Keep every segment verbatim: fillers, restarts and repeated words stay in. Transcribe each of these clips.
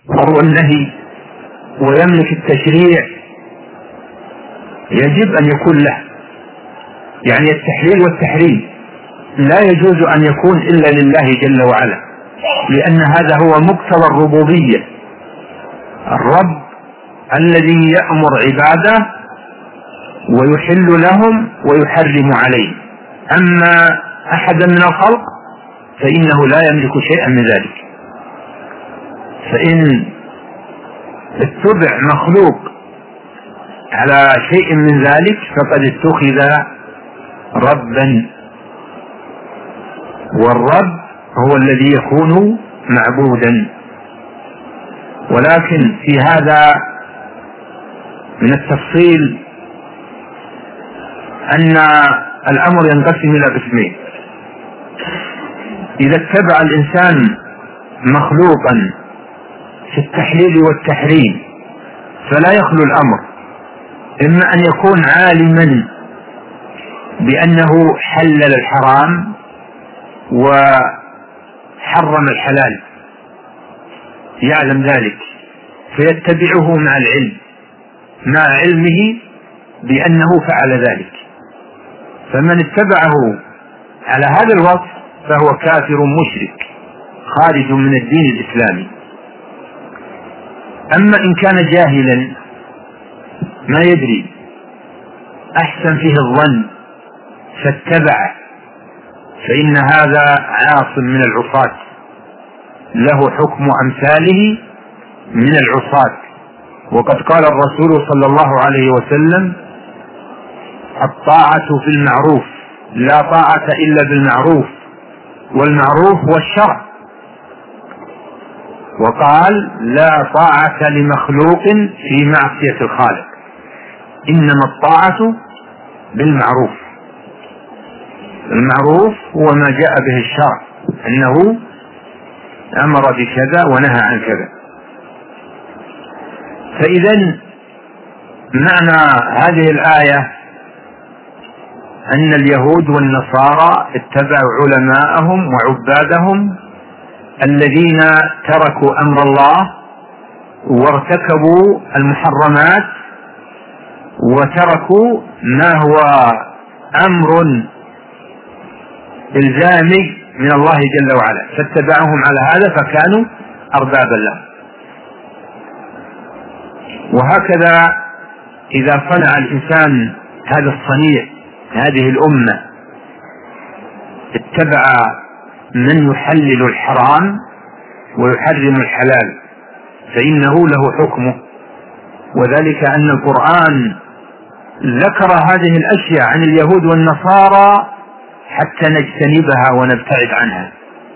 والنهي ويملك التشريع يجب أن يكون له، يعني التحليل والتحريم لا يجوز أن يكون إلا لله جل وعلا، لأن هذا هو مقتضى الربوبية. الرب الذي يأمر عباده ويحل لهم ويحرم عليهم. أما أحد من الخلق فإنه لا يملك شيئا من ذلك. فإن اتبع مخلوق على شيء من ذلك فقد اتخذ ربا، والرب هو الذي يكون معبودا. ولكن في هذا من التفصيل أن الأمر ينقسم إلى قسمين. إذا اتبع الإنسان مخلوقا في التحليل والتحريم فلا يخلو الأمر، إما أن يكون عالما بأنه حلل الحرام وحرم الحلال، يعلم ذلك فيتبعه مع العلم، مع علمه بأنه فعل ذلك. فمن اتبعه على هذا الوصف فهو كافر مشرك خارج من الدين الإسلامي. أما إن كان جاهلا ما يدري أحسن فيه الظن فاتبعه فإن هذا عاصم من العصاة، له حكم أمثاله من العصاة. وقد قال الرسول صلى الله عليه وسلم: الطاعة في المعروف، لا طاعة إلا بالمعروف، والمعروف هو الشرع. وقال: لا طاعة لمخلوق في معصية الخالق، إنما الطاعة بالمعروف. المعروف هو ما جاء به الشرع، أنه أمر بكذا ونهى عن كذا. فإذا معنى هذه الآية أن اليهود والنصارى اتبعوا علماءهم وعبادهم الذين تركوا أمر الله وارتكبوا المحرمات وتركوا ما هو أمر إلزامي من الله جل وعلا، فاتبعهم على هذا فكانوا أربابا له. وهكذا إذا صنع الإنسان هذا الصنيع هذه الأمة اتبع من يحلل الحرام ويحرم الحلال فإنه له حكمه. وذلك أن القرآن ذكر هذه الأشياء عن اليهود والنصارى حتى نجتنبها ونبتعد عنها،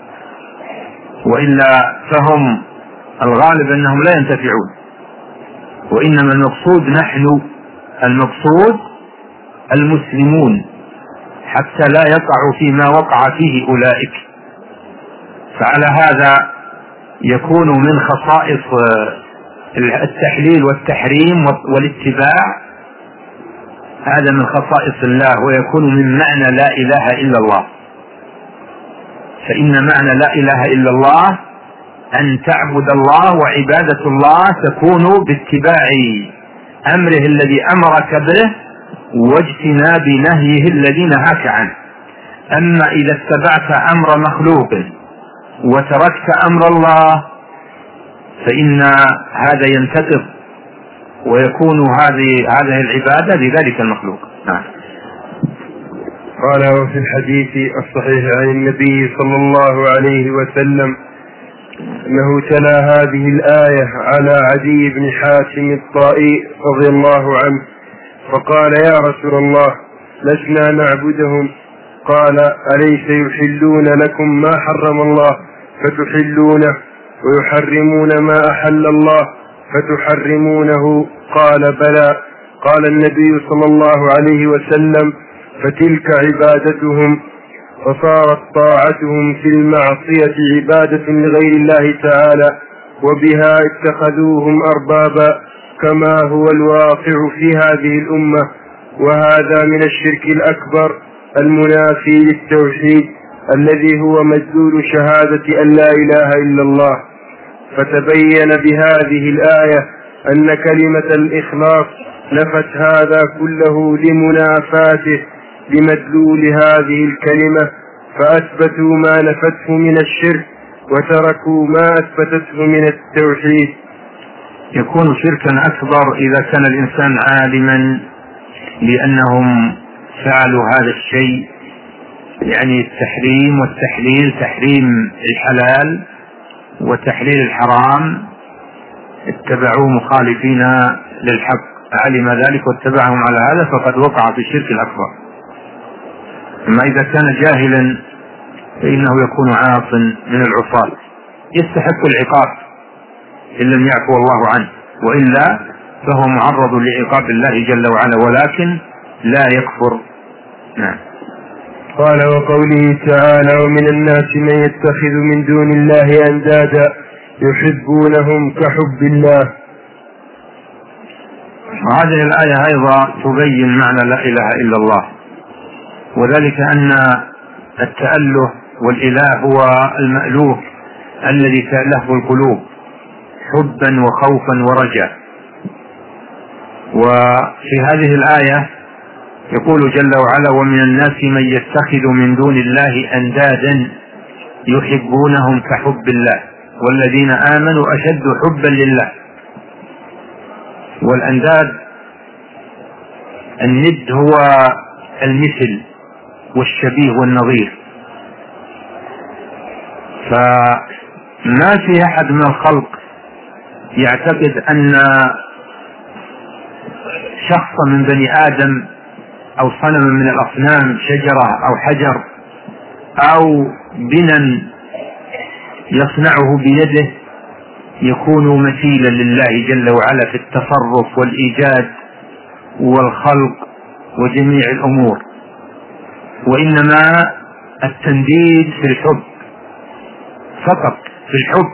وإلا فهم الغالب أنهم لا ينتفعون. وإنما المقصود نحن، المقصود المسلمون، حتى لا يقعوا فيما وقع فيه أولئك. فعلى هذا يكون من خصائص التحليل والتحريم والاتباع، هذا من خصائص الله، ويكون من معنى لا إله إلا الله. فإن معنى لا إله إلا الله أن تعبد الله، وعبادة الله تكون باتباع أمره الذي أمرك به واجتناب نهيه الذي نهاك عنه. أما إذا اتبعت أمر مخلوق وتركت أمر الله فإن هذا ينتقض ويكون هذه هذه العبادة لذلك المخلوق. نعم. قال: وفي الحديث الصحيح عن النبي صلى الله عليه وسلم أنه تلا هذه الآية على عدي بن حاتم الطائي رضي الله عنه فقال: يا رسول الله، لسنا نعبدهم. قال: أليس يحلون لكم ما حرم الله فتحلونه، ويحرمون ما أحل الله فتحرمونه؟ قال: بلى. قال النبي صلى الله عليه وسلم: فتلك عبادتهم. فصارت طاعتهم في المعصية عبادة لغير الله تعالى، وبها اتخذوهم أربابا، كما هو الواقع في هذه الأمة. وهذا من الشرك الأكبر المنافي للتوحيد الذي هو مدلول شهادة أن لا إله إلا الله. فتبين بهذه الآية أن كلمة الإخلاص نفت هذا كله لمنافاته لمدلول هذه الكلمة، فأثبتوا ما نفته من الشرك وتركوا ما أثبتته من التوحيد. يكون شركا أكبر إذا كان الإنسان عالما بأنهم فعلوا هذا الشيء، يعني التحريم والتحليل، تحريم الحلال وتحليل الحرام، اتبعوا مخالفين للحق، علم ذلك واتبعهم على هذا فقد وقع في الشرك الأكبر. أما إذا كان جاهلا فإنه يكون عاص من العصاة يستحق العقاب إن لم يعفو الله عنه، وإلا فهو معرض لعقاب الله جل وعلا، ولكن لا يكفر. نعم. قال: وقوله تعالى: ومن الناس من يتخذ من دون الله أندادا يحبونهم كحب الله. وهذه الآية أيضا تبين معنى لا إله إلا الله، وذلك أن التأله والإله هو المألوه الذي تأله القلوب حبا وخوفا ورجاء. وفي هذه الآية يقول جل وعلا: ومن الناس من يتخذ من دون الله أندادا يحبونهم كحب الله والذين آمنوا أشد حبا لله. والأنداد الند هو المثل والشبيه والنظير، فما في أحد من الخلق يعتقد أن شخصا من بني آدم أو صنما من الأصنام، شجرة أو حجر أو بنا يصنعه بيده، يكون مثيلا لله جل وعلا في التصرف والإيجاد والخلق وجميع الأمور، وإنما التنديد في الحب فقط، في الحب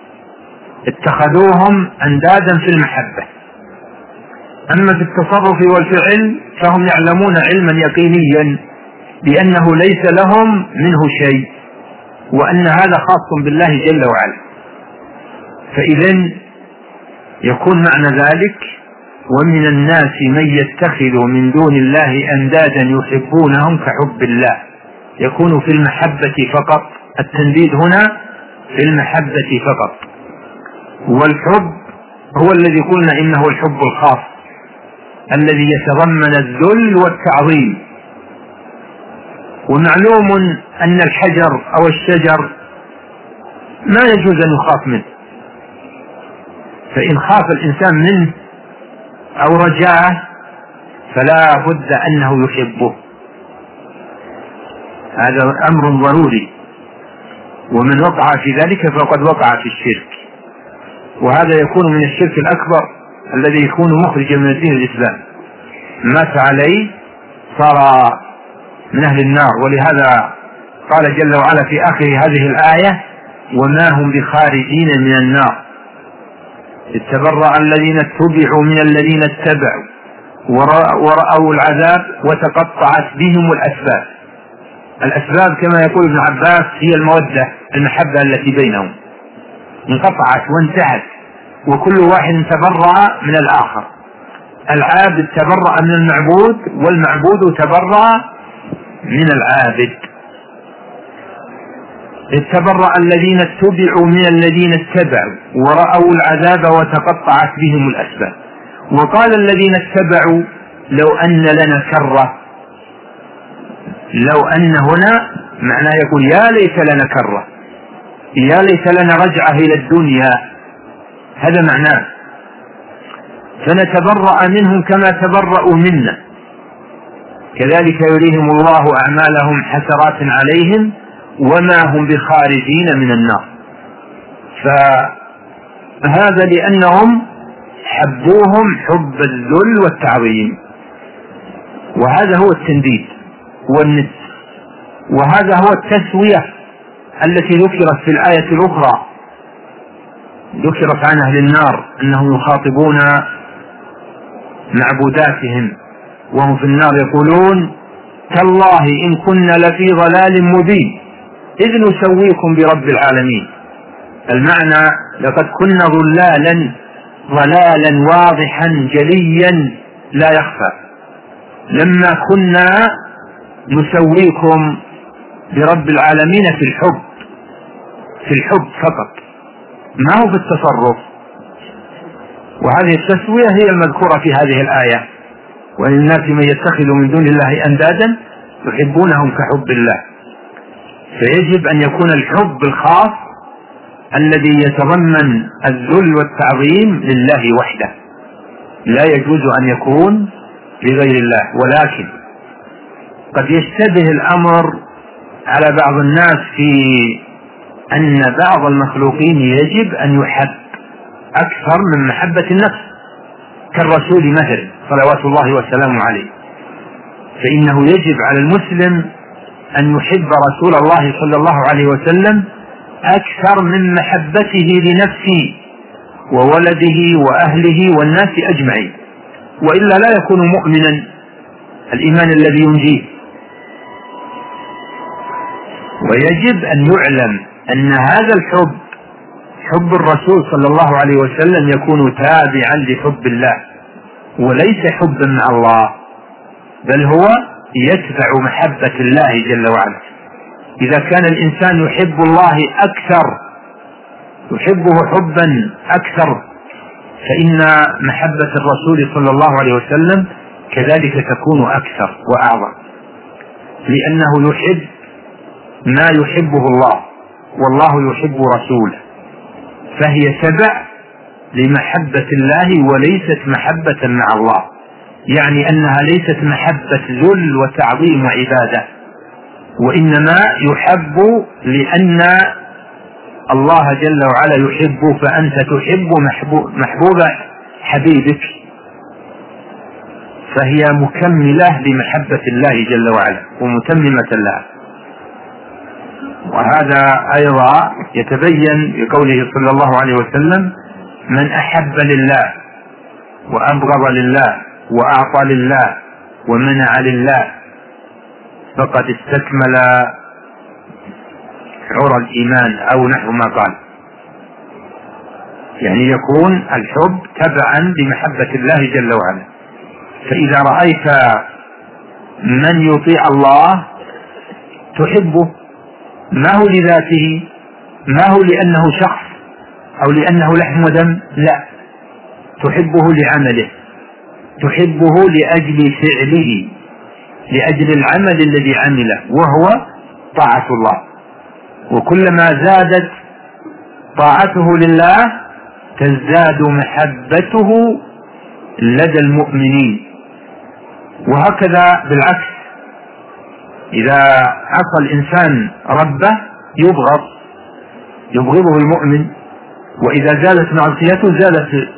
اتخذوهم أندادا في المحبة. أما في التصرف والفعل فهم يعلمون علما يقينيا بأنه ليس لهم منه شيء، وأن هذا خاص بالله جل وعلا. فإذن يكون معنى ذلك: ومن الناس من يتخذ من دون الله أندادا يحبونهم كحب الله، يكون في المحبة فقط، التنديد هنا في المحبة فقط. والحب هو الذي قلنا إنه الحب الخاص الذي يتضمن الذل والتعظيم. ومعلوم أن الحجر أو الشجر ما يجوز أن يخاف منه، فإن خاف الإنسان منه أو رجاه فلا بد أنه يحبه، هذا أمر ضروري، ومن وقع في ذلك فقد وقع في الشرك، وهذا يكون من الشرك الأكبر الذي يكون مخرجا من الدين الإسلام، مات عليه صار من أهل النار. ولهذا قال جل وعلا في آخر هذه الآية: وما هم بخارجين من النار اتبرأ الذين اتبعوا من الذين اتبعوا ورأوا العذاب وتقطعت بهم الأسباب. الأسباب كما يقول ابن عباس هي المودة، المحبة التي بينهم انقطعت وانتهت، وكل واحد تبرأ من الآخر. العابد تبرأ من المعبود، والمعبود تبرأ من العابد. اتبرأ الذين اتبعوا من الذين اتبعوا ورأوا العذاب وتقطعت بهم الأسباب. وقال الذين اتبعوا: لو أن لنا كرة. لو أن هنا معناه يقول يا ليت لنا كرة، يا ليت لنا رجعة إلى الدنيا، هذا معناه. فنتبرأ منهم كما تبرأوا منا، كذلك يريهم الله أعمالهم حسرات عليهم وما هم بخارجين من النار. فهذا لأنهم حبوهم حب الذل والتعظيم، وهذا هو التنديد والند، وهذا هو التسوية التي ذكرت في الآية الأخرى، ذكرت عن أهل النار أنهم يخاطبون معبوداتهم وهم في النار يقولون: تالله إن كنا لفي ضلال مبين إذ نسويكم برب العالمين. المعنى لقد كنا ضلالا ضلالا واضحا جليا لا يخفى، لما كنا نسويكم برب العالمين في الحب، في الحب فقط، ما هو في التصرف. وهذه التسوية هي المذكورة في هذه الآية: وللناس من يتخذ من دون الله أندادا يحبونهم كحب الله. فيجب أن يكون الحب الخاص الذي يتضمن الذل والتعظيم لله وحده، لا يجوز أن يكون لغير الله. ولكن قد يشتبه الأمر على بعض الناس في أن بعض المخلوقين يجب أن يحب أكثر من محبة النفس، كالرسول مثلا صلوات الله وسلامه عليه، فإنه يجب على المسلم أن يحب رسول الله صلى الله عليه وسلم أكثر من محبته لنفسه وولده وأهله والناس أجمعين، وإلا لا يكون مؤمنا الإيمان الذي ينجيه. ويجب أن يعلم أن هذا الحب، حب الرسول صلى الله عليه وسلم، يكون تابعا لحب الله وليس حبا مع الله، بل هو يتبع محبة الله جل وعلا. إذا كان الإنسان يحب الله أكثر، يحبه حبا أكثر، فإن محبة الرسول صلى الله عليه وسلم كذلك تكون أكثر وأعظم، لأنه يحب ما يحبه الله والله يحب رسوله، فهي تبع لمحبة الله وليست محبة مع الله، يعني أنها ليست محبة ذل وتعظيم وعبادة، وإنما يحب لأن الله جل وعلا يحب، فأنت تحب محبوب حبيبك، فهي مكملة لمحبة الله جل وعلا ومتممة لها. وهذا أيضا يتبين بقوله صلى الله عليه وسلم: من أحب لله وأبغض لله وأعطى لله ومنع لله فقد استكمل عرى الإيمان، أو نحو ما قال. يعني يكون الحب تبعا لمحبة الله جل وعلا. فإذا رأيت من يطيع الله تحبه، ما هو لذاته، ما هو لأنه شخص أو لأنه لحم ودم، لا، تحبه لعمله، تحبه لأجل فعله، لأجل العمل الذي عمله وهو طاعة الله. وكلما زادت طاعته لله تزداد محبته لدى المؤمنين، وهكذا بالعكس، إذا عصى الإنسان ربه يبغض يبغضه المؤمن، وإذا زادت معصيته زادت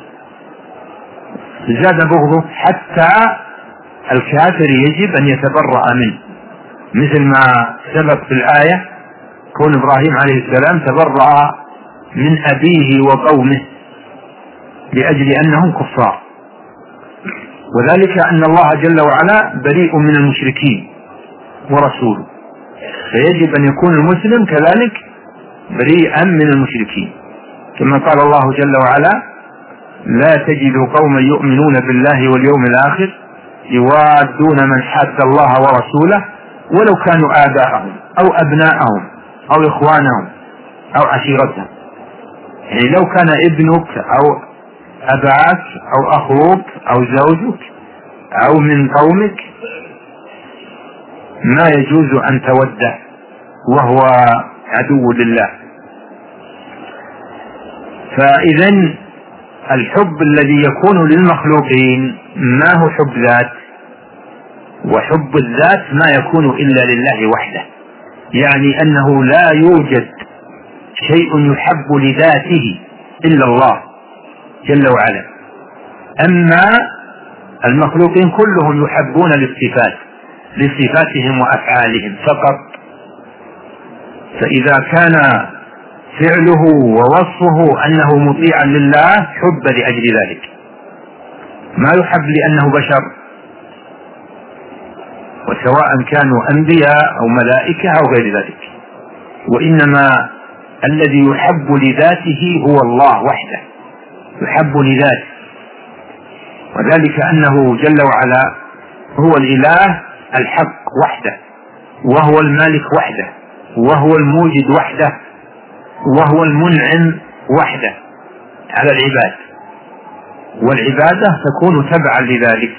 زاد بغضه، حتى الكافر يجب أن يتبرأ منه، مثل ما سبق في الآية كون إبراهيم عليه السلام تبرأ من أبيه وقومه لأجل أنهم كفار، وذلك أن الله جل وعلا بريء من المشركين ورسوله، فيجب أن يكون المسلم كذلك بريئا من المشركين، كما قال الله جل وعلا: لا تجد قوما يؤمنون بالله واليوم الآخر يوادون من حاد الله ورسوله ولو كانوا آباءهم أو أبناءهم أو إخوانهم أو عشيرتهم. يعني لو كان ابنك أو أباك أو أخوك أو زوجك أو من قومك ما يجوز أن توده وهو عدو لله. فإذن الحب الذي يكون للمخلوقين ما هو حب ذات، وحب الذات ما يكون إلا لله وحده، يعني أنه لا يوجد شيء يحب لذاته إلا الله جل وعلا. أما المخلوقين كلهم يحبون للصفات، لصفاتهم وأفعالهم فقط، فإذا كان فعله ووصفه أنه مطيعا لله حب لأجل ذلك، ما يحب لأنه بشر، وسواء كانوا أنبياء أو ملائكة أو غير ذلك، وإنما الذي يحب لذاته هو الله وحده، يحب لذاته، وذلك أنه جل وعلا هو الإله الحق وحده، وهو المالك وحده، وهو الموجد وحده، وهو المنعم وحده على العباد، والعبادة تكون تبعا لذلك.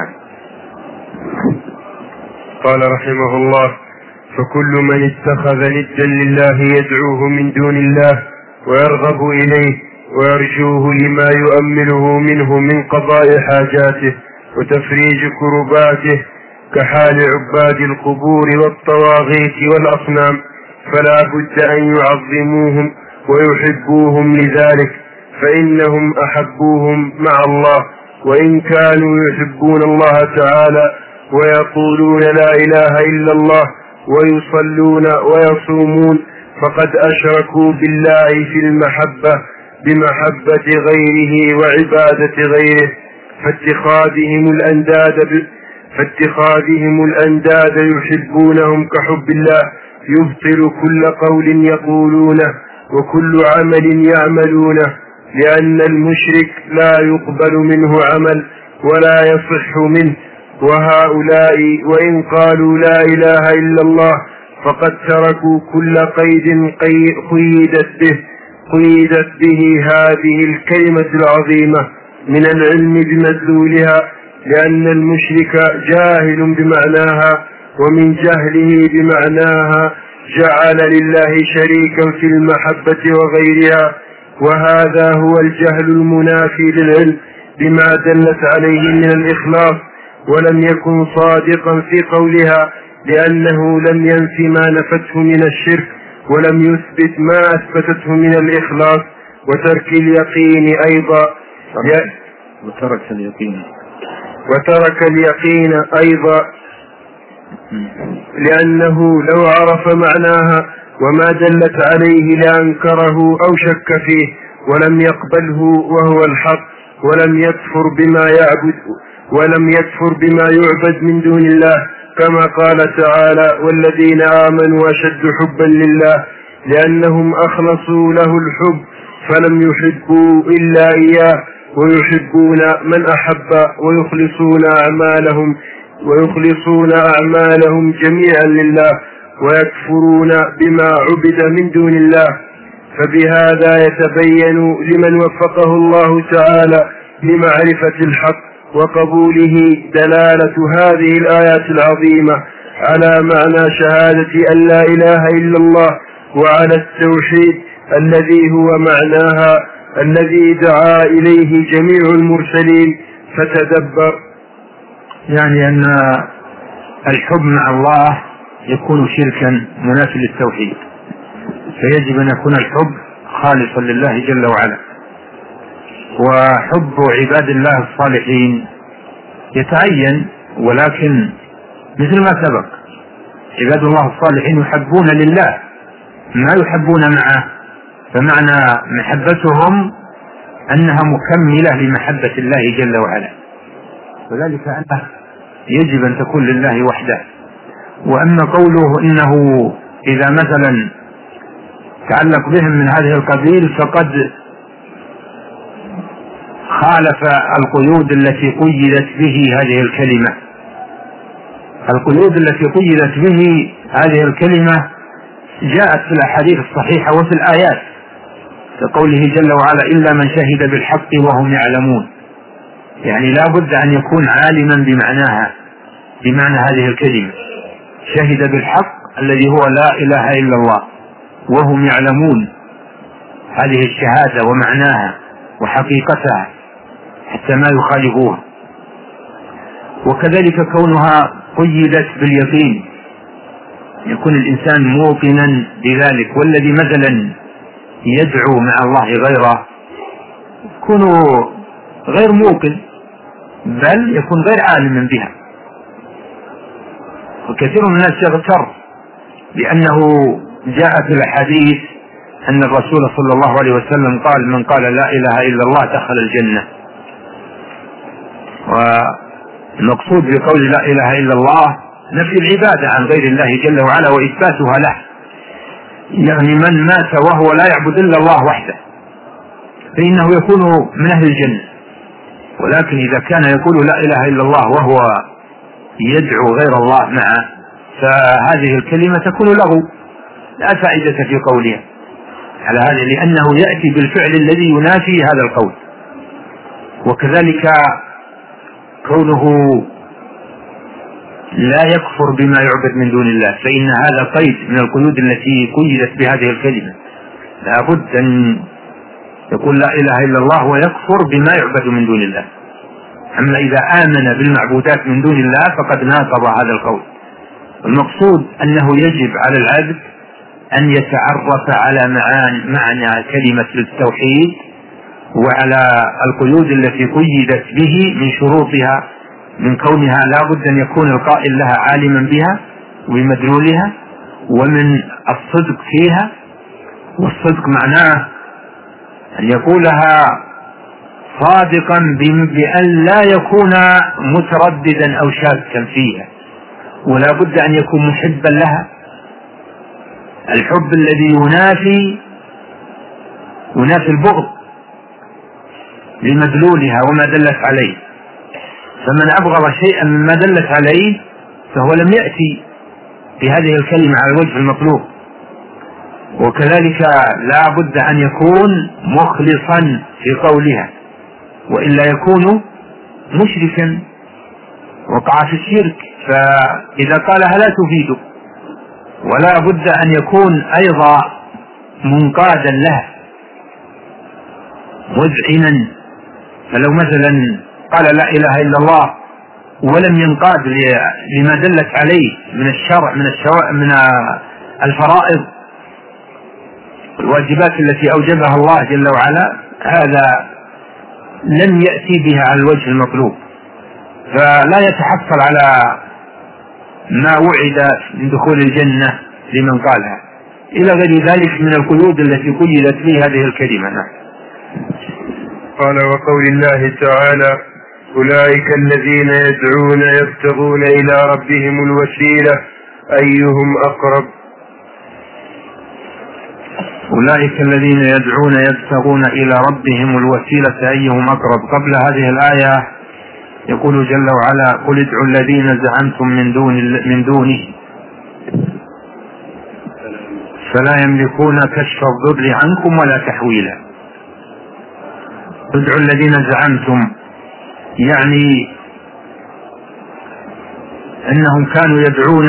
قال رحمه الله: فكل من اتخذ ندا لله يدعوه من دون الله ويرغب إليه ويرجوه لما يؤمله منه من قضاء حاجاته وتفريج كرباته كحال عباد القبور والطواغيت والأصنام، فلا بد أن يعظموهم ويحبوهم لذلك، فإنهم أحبوهم مع الله، وإن كانوا يحبون الله تعالى ويقولون لا إله إلا الله ويصلون ويصومون فقد أشركوا بالله في المحبة بمحبة غيره وعبادة غيره، فاتخاذهم الأنداد فاتخاذهم الأنداد يحبونهم كحب الله يبطل كل قول يقولونه وكل عمل يعملونه، لأن المشرك لا يقبل منه عمل ولا يصح منه، وهؤلاء وإن قالوا لا إله إلا الله فقد تركوا كل قيد قيدت به قيدت به هذه الكلمة العظيمة من العلم بمدلولها، لأن المشرك جاهل بمعناها، ومن جهله بمعناها جعل لله شريكا في المحبة وغيرها، وهذا هو الجهل المنافي للعلم بما دلت عليه من الإخلاص، ولم يكن صادقا في قولها، لأنه لم ينف ما نفته من الشرك ولم يثبت ما أثبتته من الإخلاص وترك اليقين أيضا وترك اليقين وترك اليقين أيضا لأنه لو عرف معناها وما دلت عليه لأنكره أو شك فيه ولم يقبله وهو الحق، ولم يكفر بما يعبد ولم يكفر بما يعبد من دون الله، كما قال تعالى: والذين آمنوا أشد حبا لله، لأنهم أخلصوا له الحب فلم يحبوا إلا إياه، ويحبون من أحب ويخلصون أعمالهم ويخلصون أعمالهم جميعا لله، ويكفرون بما عبد من دون الله. فبهذا يتبين لمن وفقه الله تعالى لمعرفة الحق وقبوله دلالة هذه الآيات العظيمة على معنى شهادة أن لا إله إلا الله، وعلى التوحيد الذي هو معناها الذي دعا إليه جميع المرسلين. فتدبر، يعني أن الحب مع الله يكون شركا منافي للتوحيد، فيجب أن يكون الحب خالصا لله جل وعلا. وحب عباد الله الصالحين يتعين، ولكن مثل ما سبق عباد الله الصالحين يحبون لله ما يحبون معه، فمعنى محبتهم أنها مكملة لمحبة الله جل وعلا، وذلك أنه يجب أن تكون لله وحده. وأما قوله إنه إذا مثلا تعلق بهم من هذه القبيل فقد خالف القيود التي قيدت به هذه الكلمة. القيود التي قيدت به هذه الكلمة جاءت في الأحاديث الصحيحة وفي الآيات، كقوله جل وعلا: إلا من شهد بالحق وهم يعلمون، يعني لا بد أن يكون عالما بمعناها، بمعنى هذه الكلمة، شهد بالحق الذي هو لا إله إلا الله وهم يعلمون هذه الشهادة ومعناها وحقيقتها حتى ما يخالفوها. وكذلك كونها قيدت باليقين، يكون الإنسان موقنا بذلك، والذي مثلا يدعو مع الله غيره يكون غير موقن بل يكون غير عالم بها. وكثير من الناس يغتر بأنه جاء في الحديث أن الرسول صلى الله عليه وسلم قال: من قال لا إله إلا الله دخل الجنة. والمقصود بقول لا إله إلا الله نفي العبادة عن غير الله جل وعلا وإثباتها له، يعني من مات وهو لا يعبد إلا الله وحده فإنه يكون من أهل الجنة، ولكن إذا كان يقول لا إله إلا الله وهو يدعو غير الله معه فهذه الكلمة تكون له لا فائدة في قولها على هذا، لأنه يأتي بالفعل الذي ينافي هذا القول. وكذلك كونه لا يكفر بما يعبد من دون الله، فإن هذا قيد من القيود التي قيدت بهذه الكلمة، لا بد أن يقول لا إله إلا الله ويكفر بما يعبد من دون الله. أما إذا آمن بالمعبودات من دون الله فقد ناقض هذا القول. المقصود أنه يجب على العبد أن يتعرف على معنى كلمة التوحيد وعلى القيود التي قيدت به من شروطها، من كونها لا بد أن يكون القائل لها عالما بها وبمدلولها، ومن الصدق فيها، والصدق معناه أن يقولها صادقا بأن لا يكون مترددا أو شاكا فيها، ولا بد أن يكون محبا لها الحب الذي ينافي ينافي البغض لمدلولها وما دلت عليه. فمن أبغض شيئا مما دلت عليه فهو لم يأتي بهذه الكلمة على الوجه المطلوب. وكذلك لا بد أن يكون مخلصا في قولها، وإلا يكون مشركا وقع في الشرك، فإذا قالها لا تفيده. ولا بد أن يكون أيضا منقادا له مذعنا، فلو مثلا قال لا إله إلا الله ولم ينقاد لما دلت عليه من الشرع من الشرع من الفرائض الواجبات التي أوجبها الله جل وعلا، هذا لم يأتي بها على الوجه المطلوب، فلا يتحصل على ما وعد من دخول الجنة لمن قالها، إلى غير ذلك من القيود التي قيدت به هذه الكلمة. قال: وقول الله تعالى: أولئك الذين يدعون يبتغون إلى ربهم الوسيلة أيهم أقرب. أولئك الذين يدعون يبتغون إلى ربهم الوسيلة أيهم أقرب. قبل هذه الآية يقول جل وعلا: قل ادعوا الذين زعمتم من دون من دونه فلا يملكون كشف الضر عنكم ولا تحويلا. ادعوا الذين زعمتم يعني أنهم كانوا يدعون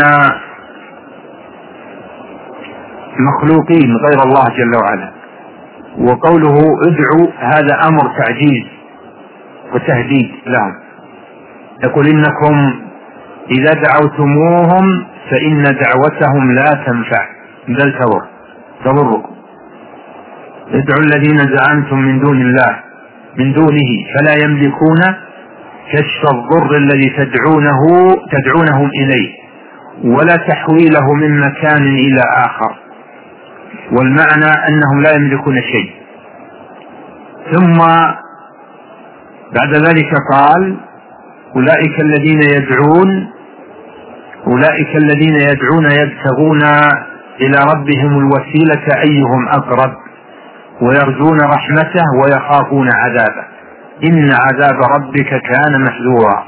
مخلوقين غير الله جل وعلا، وقوله ادعوا هذا أمر تعجيز وتهديد لهم. يقول: إنكم إذا دعوتموهم فإن دعوتهم لا تنفع بل تضر تضركم. ادعوا الذين زعمتم من دون الله من دونه فلا يملكون كشف الضر الذي تدعونه تدعونهم إليه ولا تحويله من مكان إلى آخر، والمعنى أنهم لا يملكون شيء. ثم بعد ذلك قال: أولئك الذين يدعون أولئك الذين يدعون يبتغون إلى ربهم الوسيلة أيهم أقرب ويرجون رحمته ويخافون عذابه إن عذاب ربك كان محذورا.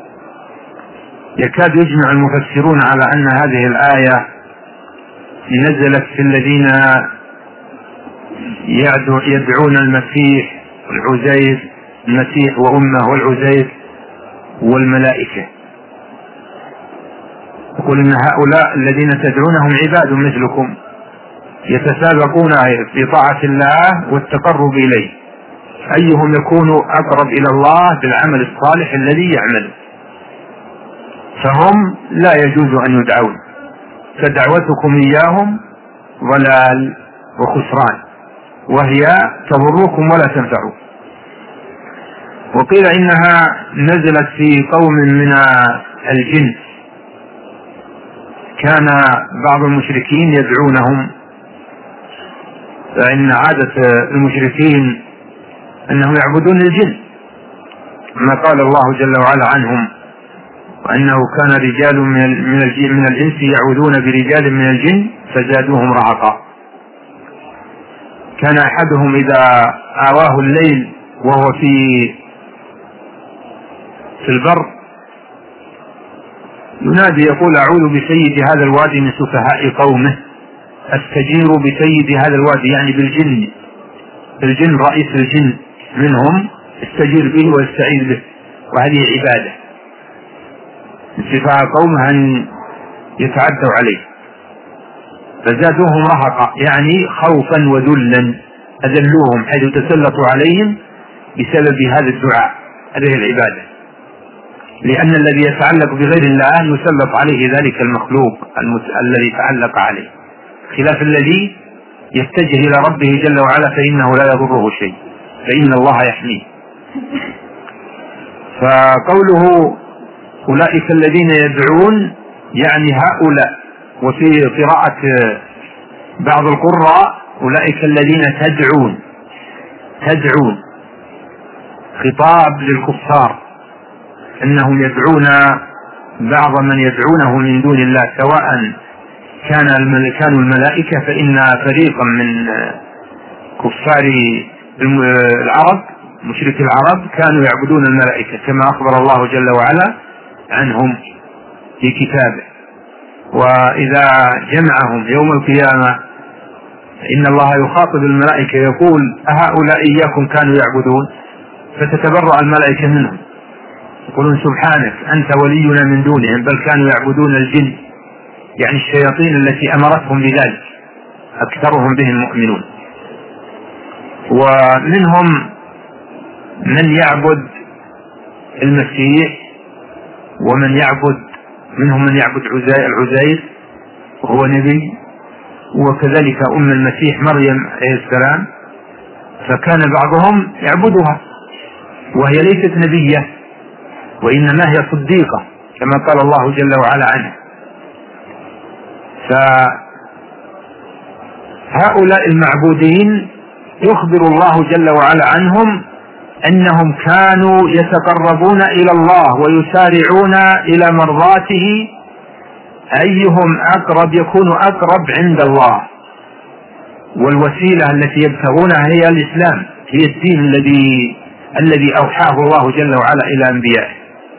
يكاد يجمع المفسرون على أن هذه الآية نزلت في الذين يدعون المسيح والعزير، المسيح وأمه والعزير والملائكة. يقول إن هؤلاء الذين تدعونهم عباد مثلكم يتسابقون في طاعة الله والتقرب إليه، أيهم يكون أقرب إلى الله بالعمل الصالح الذي يعمل، فهم لا يجوز أن يدعون، فدعوتكم إياهم ضلال وخسران، وهي تضركم ولا تنفعوا. وقيل إنها نزلت في قوم من الجن كان بعض المشركين يدعونهم، فإن عادة المشركين أنهم يعبدون الجن، ما قال الله جل وعلا عنهم: وأنه كان رجال من من الإنس يعوذون برجال من الجن فزادوهم رهقا. كان أحدهم إذا آواه الليل وهو في في البر ينادي يقول أعوذ بسيد هذا الوادي من سفهاء قومه، أستجير بسيد هذا الوادي يعني بالجن، بالجن رئيس الجن منهم استجير به واستعيذ به، وهذه عبادة من سفهاء قومه أن يتعدوا عليه، فزادوهم رهقا يعني خوفا وذلا، أذلوهم حيث تسلطوا عليهم بسبب هذا الدعاء، هذه العبادة، لأن الذي يتعلق بغير الله يسلط عليه ذلك المخلوق الذي تعلق عليه، خلاف الذي يتجه إلى ربه جل وعلا فإنه لا يضره شيء، فإن الله يحميه. فقوله أولئك الذين يدعون يعني هؤلاء، وفي قراءة بعض القراء أولئك الذين تدعون، تدعون خطاب للكفار أنهم يدعون بعض من يدعونه من دون الله، سواء كان كانوا الملائكة، فإن فريقا من كفار العرب مشرك العرب كانوا يعبدون الملائكة كما أخبر الله جل وعلا عنهم في كتابه. وإذا جمعهم يوم القيامة إن الله يخاطب الملائكة يقول أهؤلاء إياكم كانوا يعبدون، فتتبرأ الملائكة منهم يقولون سبحانك أنت ولينا من دونهم بل كانوا يعبدون الجن، يعني الشياطين التي أمرتهم بذلك أكثرهم بهم مؤمنون. ومنهم من يعبد المسيح، ومن يعبد منهم من يعبد العزير وهو نبي، وكذلك أم المسيح مريم عليه السلام، فكان بعضهم يعبدها وهي ليست نبية وإنما هي صديقة كما قال الله جل وعلا عنها. فهؤلاء المعبودين يخبر الله جل وعلا عنهم أنهم كانوا يتقربون إلى الله ويسارعون إلى مرضاته، أيهم أقرب يكون أقرب عند الله، والوسيلة التي يبتغونها هي الإسلام، هي الدين الذي الذي أوحاه الله جل وعلا إلى أنبيائه،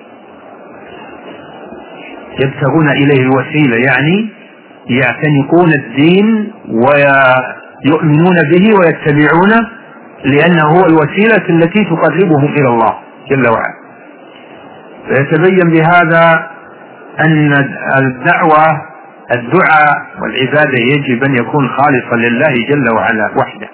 يبتغون إليه الوسيلة يعني يعتنقون الدين ويؤمنون به ويتبعونه، لأنه هو الوسيلة التي تقربهم إلى الله جل وعلا. فيتبين بهذا أن الدعوة الدعاء والعبادة يجب أن يكون خالصا لله جل وعلا وحده.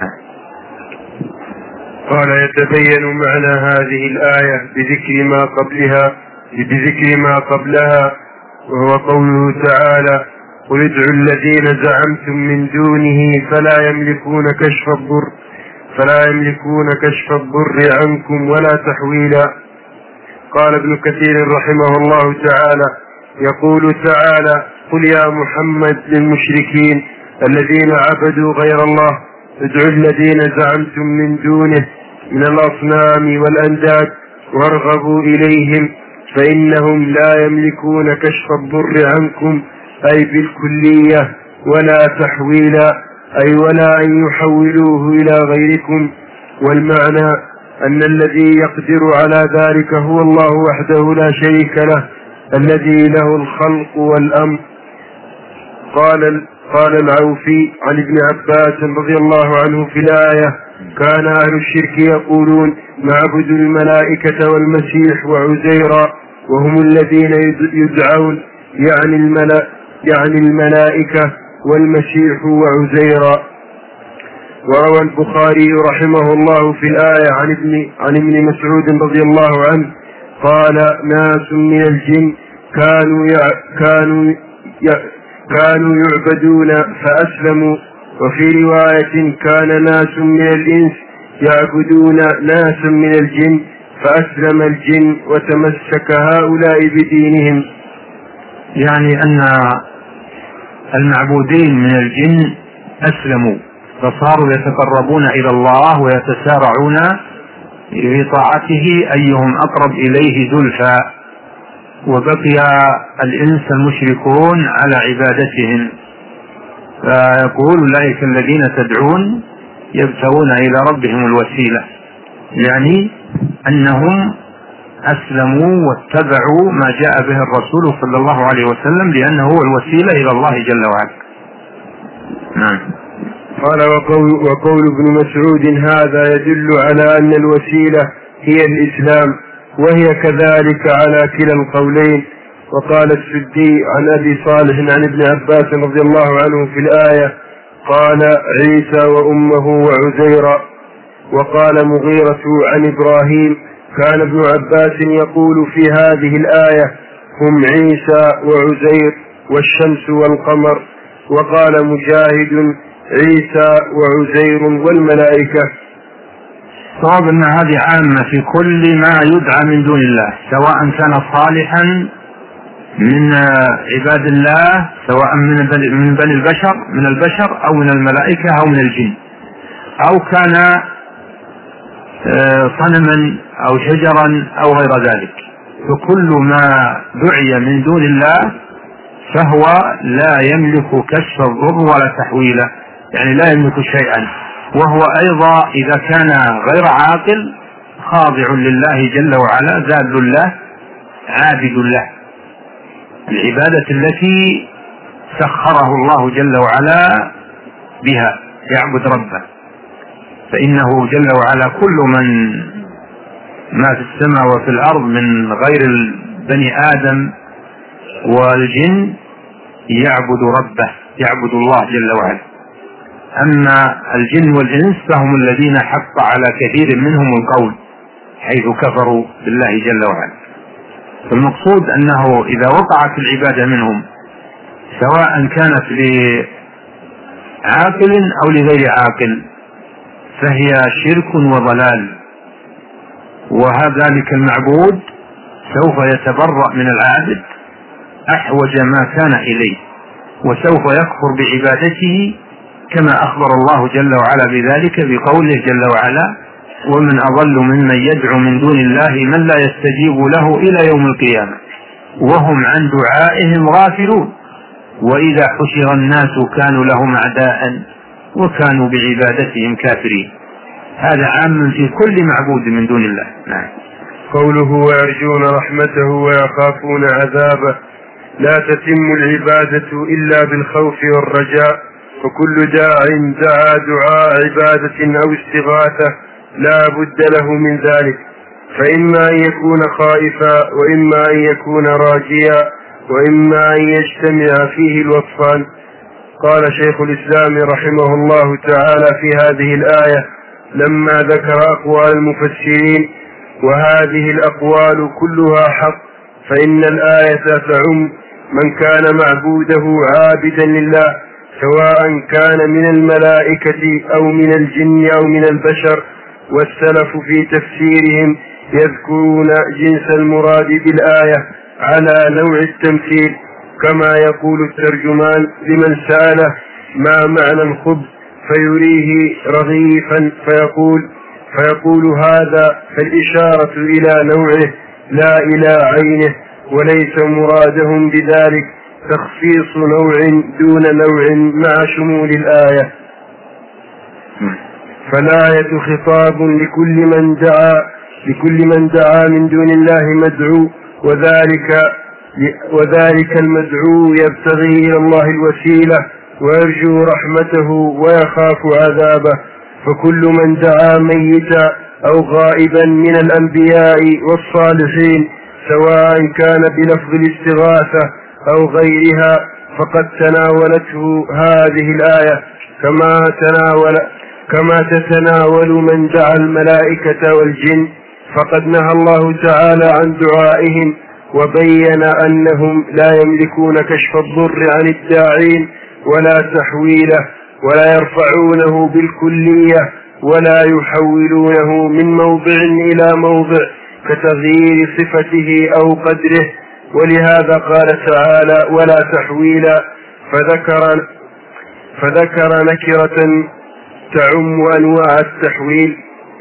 قال يتبين معنى هذه الآية بذكر ما قبلها بذكر ما قبلها وهو قوله تعالى قل ادعوا الذين زعمتم من دونه فلا يملكون كشف الضر فلا يملكون كشف الضر عنكم ولا تحويلا. قال ابن كثير رحمه الله تعالى يقول تعالى قل يا محمد للمشركين الذين عبدوا غير الله ادعوا الذين زعمتم من دونه من الأصنام والأنداد وارغبوا إليهم فإنهم لا يملكون كشف الضر عنكم أي بالكلية ولا تحويلا أي ولا أن يحولوه إلى غيركم. والمعنى أن الذي يقدر على ذلك هو الله وحده لا شريك له الذي له الخلق والأمر. قال قال العوفي عن ابن عباس رضي الله عنه في الآية كان أهل الشرك يقولون نعبد الملائكة والمسيح وعزيرا وهم الذين يدعون يعني, الملا يعني الملائكة والمسيح وعزيرا. وروى البخاري رحمه الله في الآية عن ابن, عن ابن مسعود رضي الله عنه قال ناس من الجن كانوا يع كانوا يع كانوا يعبدون فأسلموا. وفي رواية كان ناس من الإنس يعبدون ناس من الجن فأسلم الجن وتمسك هؤلاء بدينهم. يعني أن المعبودين من الجن أسلموا فصاروا يتقربون إلى الله ويتسارعون في طاعته أيهم أقرب إليه زلفى، وبقي الإنس المشركون على عبادتهم. فيقول أولئك الذين تدعون يبتغون إلى ربهم الوسيلة، يعني أنهم أسلموا واتبعوا ما جاء به الرسول صلى الله عليه وسلم لأنه هو الوسيلة إلى الله جل وعلا. نعم. قال وقول, وقول ابن مسعود هذا يدل على أن الوسيلة هي الإسلام، وهي كذلك على كلا القولين. وقال السدي عن أبي صالح عن ابن عباس رضي الله عنه في الآية قال عيسى وأمه وعزيرا. وقال مغيرة عن إبراهيم كان ابن عباس يقول في هذه الآية هم عيسى وعزير والشمس والقمر. وقال مجاهد عيسى وعزير والملائكة. صواب أن هذه عامة في كل ما يدعى من دون الله، سواء كان صالحا من عباد الله، سواء من بني البشر من البشر أو من الملائكة أو من الجن، أو كان صنما أو شجرا أو غير ذلك. فكل ما دعي من دون الله فهو لا يملك كشف الضر ولا تحويله، يعني لا يملك شيئا، وهو أيضا إذا كان غير عاقل خاضع لله جل وعلا، ذال له عابد له، العبادة التي سخره الله جل وعلا بها يعبد ربه. فإنه جل وعلا كل من ما في السماء وفي الأرض من غير بني آدم والجن يعبد ربه، يعبد الله جل وعلا. أما الجن والإنس فهم الذين حق على كثير منهم القول حيث كفروا بالله جل وعلا. فالمقصود أنه إذا وقعت العبادة منهم سواء كانت لعاقل أو لغير عاقل فهي شرك وضلال، وهذلك المعبود سوف يتبرأ من العابد أحوج ما كان إليه، وسوف يكفر بعبادته كما أخبر الله جل وعلا بذلك بقوله جل وعلا ومن أضل ممن يدعو من دون الله من لا يستجيب له إلى يوم القيامة وهم عن دعائهم غافلون وإذا حشر الناس كانوا لهم أعداء وكانوا بعبادتهم كافرين. هذا عام في كل معبود من دون الله. نعم. قوله ويرجون رحمته ويخافون عذابه، لا تتم العبادة إلا بالخوف والرجاء، وكل داع دعا دعاء عبادة أو استغاثة لا بد له من ذلك، فإما أن يكون خائفا وإما أن يكون راجيا وإما أن يجتمع فيه الوصفان. قال شيخ الإسلام رحمه الله تعالى في هذه الآية لما ذكر أقوال المفسرين وهذه الأقوال كلها حق، فإن الآية تعم من كان معبوده عابدا لله سواء كان من الملائكة أو من الجن أو من البشر. والسلف في تفسيرهم يذكرون جنس المراد بالآية على نوع التمثيل، كما يقول الترجمان لمن سأله ما معنى الخبز فيريه رغيفا فيقول, فيقول هذا، فالإشارة إلى نوعه لا إلى عينه، وليس مرادهم بذلك تخصيص نوع دون نوع مع شمول الآية. فالآية خطاب لكل من دعا لكل من دعا من دون الله مدعو، وذلك وذلك المدعو يبتغي إلى الله الوسيلة ويرجو رحمته ويخاف عذابه. فكل من دعا ميتا أو غائبا من الأنبياء والصالحين سواء كان بلفظ الاستغاثة أو غيرها فقد تناولته هذه الآية كما تناول كما تتناول من دعا الملائكة والجن، فقد نهى الله تعالى عن دعائهم وبين أنهم لا يملكون كشف الضر عن الداعين ولا تحويله ولا يرفعونه بالكلية ولا يحولونه من موضع إلى موضع كتغيير صفته أو قدره. ولهذا قال تعالى ولا تحويلا، فذكر, فذكر نكرة تعم أنواع التحويل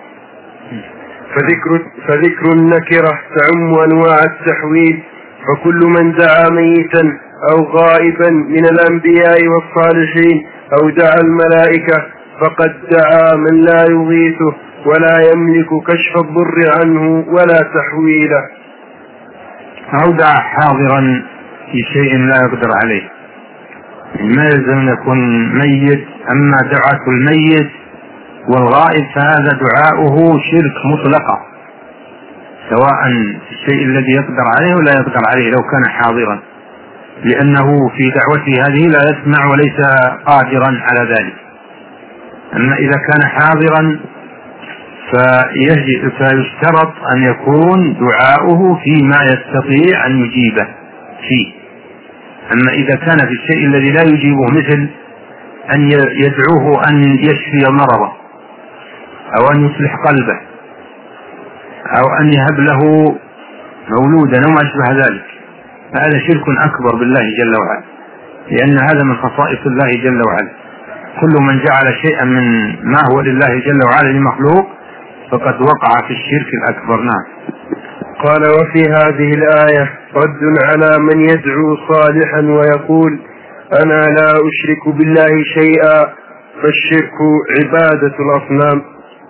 فذكر, فذكر النكرة تعم أنواع التحويل. فكل من دعا ميتا أو غائبا من الأنبياء والصالحين أو دعا الملائكة فقد دعا من لا يغيثه ولا يملك كشف الضر عنه ولا تحويله. أو دعا حاضرا في شيء لا يقدر عليه، ما يلزم أن يكون ميت. أما دعاة الميت والغائب فهذا دعاؤه شرك مطلقة، سواء في الشيء الذي يقدر عليه ولا يقدر عليه لو كان حاضرا، لأنه في دعوته هذه لا يسمع وليس قادرا على ذلك. أما إذا كان حاضرا فيشترط أن يكون دعاؤه فيما يستطيع أن يجيبه فيه. أما إذا كان في الشيء الذي لا يجيبه، مثل أن يدعوه أن يشفي مرضه أو أن يصلح قلبه أو أن يهب له مولودا أو ما أشبه ذلك، فهذا شرك أكبر بالله جل وعلا، لأن هذا من خصائص الله جل وعلا. كل من جعل شيئا من ما هو لله جل وعلا لمخلوق فقد وقع في الشرك الأكبر. نعم. قال: وفي هذه الآية رد على من يدعو صالحا ويقول: أنا لا أشرك بالله شيئا، فالشرك عبادة الأصنام.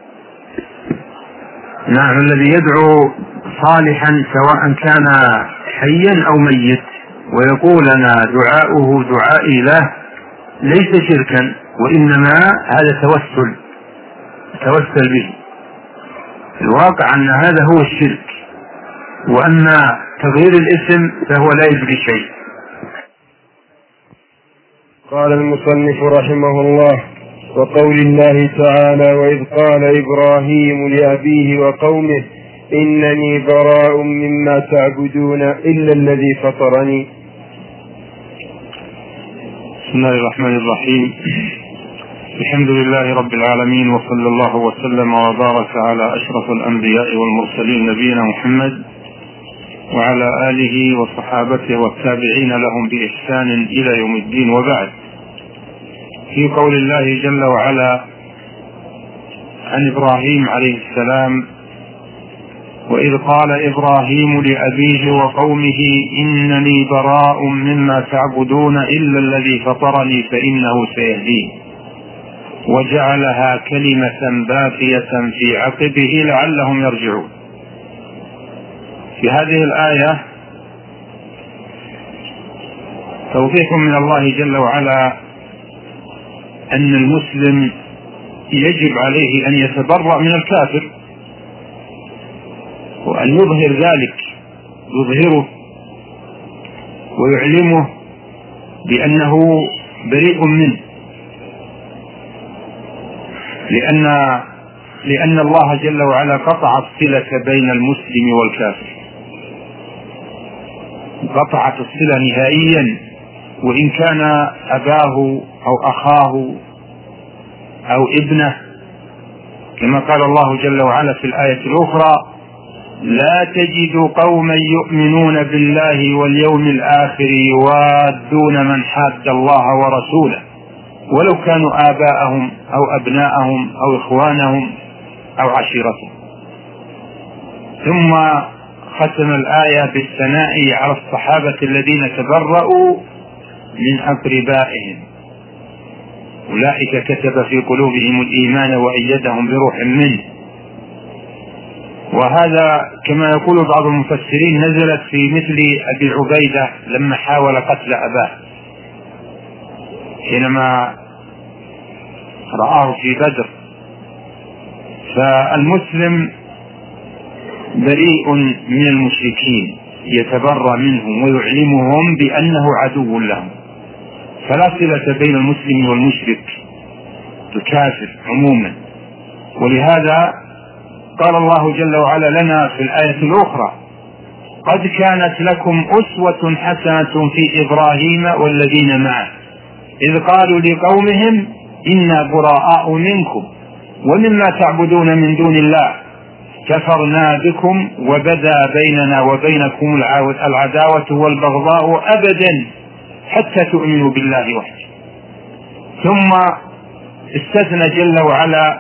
نعم، الذي يدعو صالحا سواء كان حيا أو ميت ويقول أنا دعاؤه دعائي له ليس شركا، وإنما هذا توسل توسل به. الواقع أن هذا هو الشرك، وأما تغيير الاسم فهو لا يجري شيء. قال المصنف رحمه الله: وقول الله تعالى: وإذ قال إبراهيم لأبيه وقومه إنني براء مما تعبدون إلا الذي فطرني. بسم الله الرحمن الرحيم. الحمد لله رب العالمين، وصلى الله وسلم وبارك على أشرف الأنبياء والمرسلين نبينا محمد وعلى آله وصحابته والتابعين لهم بإحسان إلى يوم الدين. وبعد، في قول الله جل وعلا عن إبراهيم عليه السلام: وإذ قال إبراهيم لأبيه وقومه إنني براء مما تعبدون إلا الذي فطرني فإنه سيهدين، وجعلها كلمة باقية في عقبه لعلهم يرجعون. في هذه الآية توضيح من الله جل وعلا أن المسلم يجب عليه أن يتبرأ من الكافر، وأن يظهر ذلك، يظهره ويعلمه بأنه بريء منه، لأن لأن الله جل وعلا قطع الصلة بين المسلم والكافر، قطعت الصلة نهائيا، وإن كان أباه أو أخاه أو ابنه، كما قال الله جل وعلا في الآية الأخرى: لا تجد قوما يؤمنون بالله واليوم الآخر يوادون من حاد الله ورسوله ولو كانوا آباءهم أو أبناءهم أو إخوانهم أو عشيرتهم. ثم ختم الآية بالثناء على الصحابة الذين تبرؤوا من أقربائهم، أولئك كتب في قلوبهم الإيمان وأيدهم بروح منه. وهذا كما يقول بعض المفسرين نزلت في مثل أبي عبيدة لما حاول قتل أباه حينما رآه في بدر. فالمسلم بريء من المشركين، يتبرأ منهم ويعلمهم بأنه عدو لهم، فلا صلة بين المسلم والمشرك الكافر عموما. ولهذا قال الله جل وعلا لنا في الآية الأخرى: قد كانت لكم أسوة حسنة في إبراهيم والذين معه إذ قالوا لقومهم إنا براء منكم ومما تعبدون من دون الله كفرنا بكم وبدا بيننا وبينكم العداوة والبغضاء أبدا حتى تؤمنوا بالله وحده. ثم استثنى جل وعلا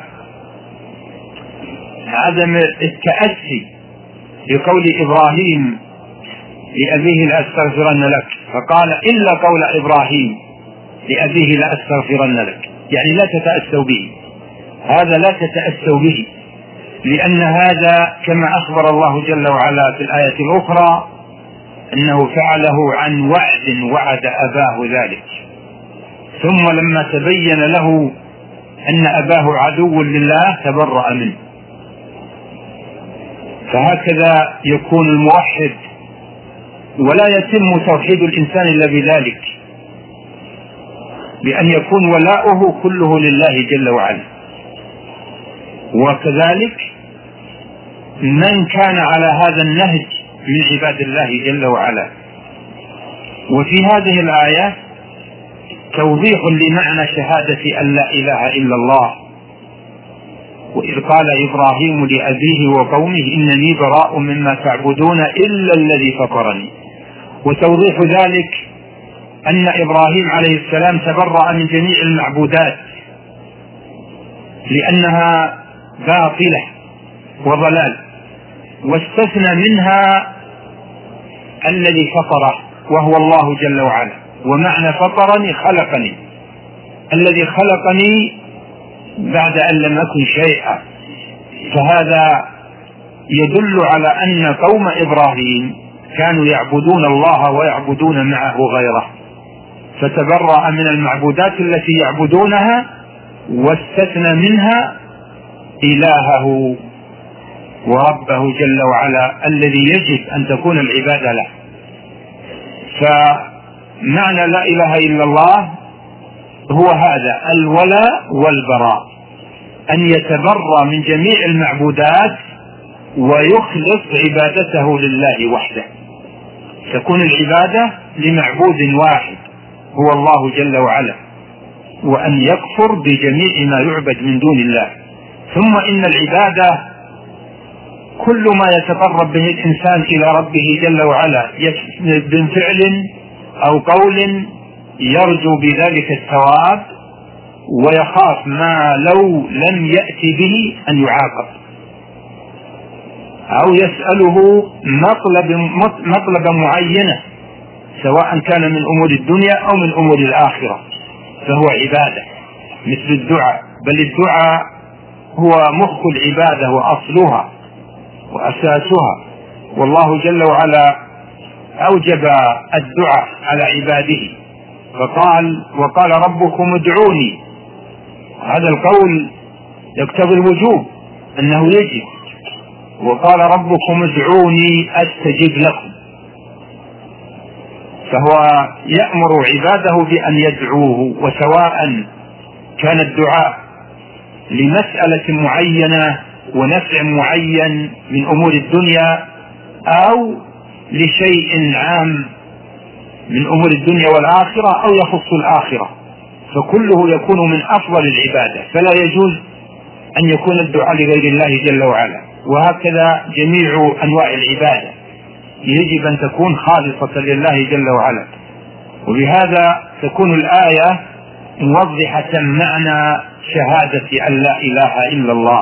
عدم التأسي بقول إبراهيم لأبيه لأستغفرن لك، فقال إلا قول إبراهيم لأبيه لأستغفرن لك، يعني لا تتأسوا به، هذا لا تتأسوا به، لأن هذا كما أخبر الله جل وعلا في الآية الأخرى أنه فعله عن وعد وعد أباه ذلك، ثم لما تبين له أن أباه عدو لله تبرأ منه. فهكذا يكون الموحد، ولا يتم توحيد الإنسان إلا بذلك، بأن يكون ولاؤه كله لله جل وعلا. وكذلك من كان على هذا النهج من عباد الله جل وعلا. وفي هذه الآية توضيح لمعنى شهادة أن لا إله إلا الله، وإذ قال إبراهيم لأبيه وقومه إنني براء مما تعبدون إلا الذي فطرني. وتوضيح ذلك أن إبراهيم عليه السلام تبرأ من جميع المعبودات لأنها باطلة وضلال، واستثنى منها الذي فطره وهو الله جل وعلا. ومعنى فطرني خلقني، الذي خلقني بعد أن لم أكن شيئا. فهذا يدل على أن قوم إبراهيم كانوا يعبدون الله ويعبدون معه غيره، فتبرأ من المعبودات التي يعبدونها واستثنى منها إلهه وربه جل وعلا الذي يجب أن تكون العبادة له. فمعنى لا إله إلا الله هو هذا الولاء والبراء، أن يتبرأ من جميع المعبودات ويخلص عبادته لله وحده، تكون العبادة لمعبود واحد هو الله جل وعلا، وأن يكفر بجميع ما يعبد من دون الله. ثم إن العبادة كل ما يتقرب به الإنسان إلى ربه جل وعلا من فعل أو قول يرجو بذلك الثواب ويخاف ما لو لم يأتي به أن يعاقب، أو يسأله مطلب مطلبا معينة سواء كان من أمور الدنيا أو من أمور الآخرة، فهو عبادة مثل الدعاء. بل الدعاء هو مخ العبادة وأصلها وأساسها، والله جل وعلا أوجب الدعاء على عباده فقال وقال ربكم ادعوني. هذا القول يقتضي الوجوب أنه يجب، وقال ربكم ادعوني أستجب لكم، فهو يأمر عباده بأن يدعوه، وسواء كان الدعاء لمسألة معينة ونفع معين من أمور الدنيا أو لشيء عام من أمور الدنيا والآخرة أو يخص الآخرة، فكله يكون من أفضل العبادة، فلا يجوز أن يكون الدعاء لغير الله جل وعلا. وهكذا جميع أنواع العبادة يجب أن تكون خالصة لله جل وعلا. وبهذا تكون الآية موضحة معنى شهادة أن لا إله إلا الله.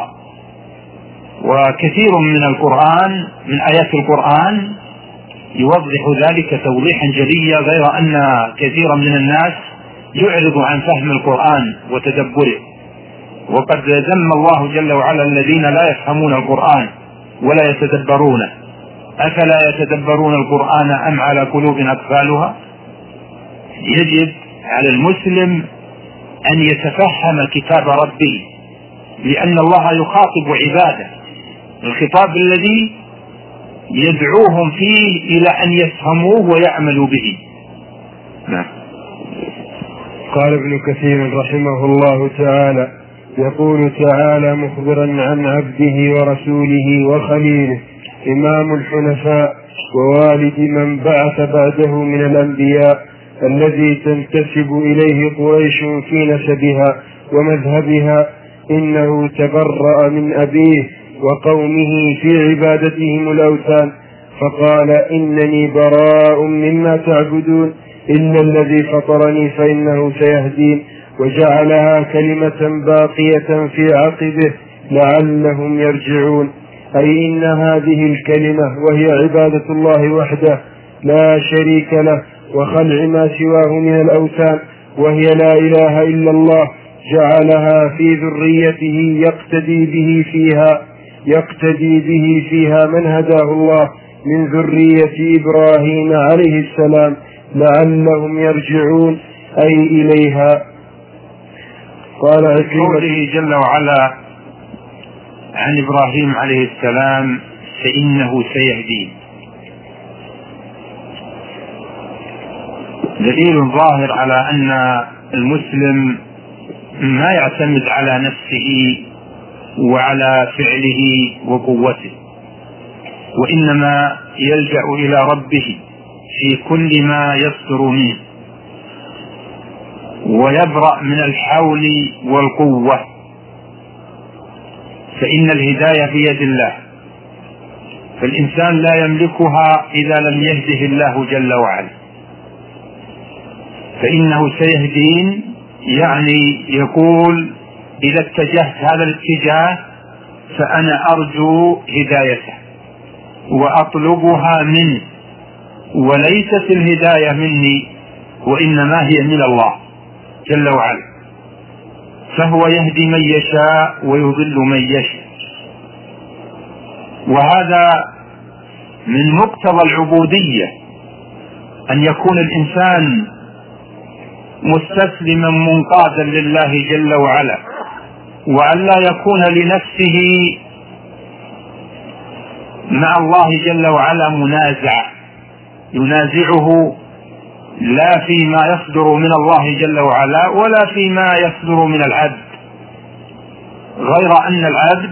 وكثير من القرآن من آيات القرآن يوضح ذلك توضيحا جليا، غير أن كثيرا من الناس يعرض عن فهم القرآن وتدبره. وقد ذم الله جل وعلا الذين لا يفهمون القرآن ولا يتدبرونه، أفلا يتدبرون القرآن أم على قلوب أقفالها. يجب على المسلم أن يتفهم كتاب ربه، لأن الله يخاطب عباده الخطاب الذي يدعوهم فيه إلى أن يفهموه ويعملوا به. نعم. قال ابن كثير رحمه الله تعالى: يقول تعالى مخبرا عن عبده ورسوله وخليله إمام الحنفاء ووالد من بعث بعده من الأنبياء الذي تنتسب إليه قريش في نسبها ومذهبها، إنه تبرأ من أبيه وقومه في عبادتهم الأوثان، فقال: إنني براء مما تعبدون إلا الذي فطرني فإنه سيهدين، وجعلها كلمة باقية في عقبه لعلهم يرجعون، أي إن هذه الكلمة وهي عبادة الله وحده لا شريك له وخلع ما سواه من الأوثان، وهي لا إله إلا الله، جعلها في ذريته يقتدي به فيها يقتدي به فيها من هداه الله من ذرية إبراهيم عليه السلام لعلهم يرجعون أي إليها. قال قوله جل وعلا عن إبراهيم عليه السلام فإنه سيهدين، دليل ظاهر على أن المسلم ما يعتمد على نفسه وعلى فعله وقوته، وإنما يلجأ إلى ربه في كل ما يصدر منه ويبرأ من الحول والقوة، فإن الهداية بيد الله، فالإنسان لا يملكها إذا لم يهده الله جل وعلا. فإنه سيهدين يعني يقول إذا اتجهت هذا الاتجاه فأنا أرجو هدايته وأطلبها منه، وليست الهداية مني وإنما هي من الله جل وعلا، فهو يهدي من يشاء ويضل من يشاء. وهذا من مقتضى العبودية أن يكون الإنسان مستسلما منقادا لله جل وعلا، وأن لا يكون لنفسه مع الله جل وعلا منازع ينازعه لا فيما يصدر من الله جل وعلا ولا فيما يصدر من العبد، غير أن العبد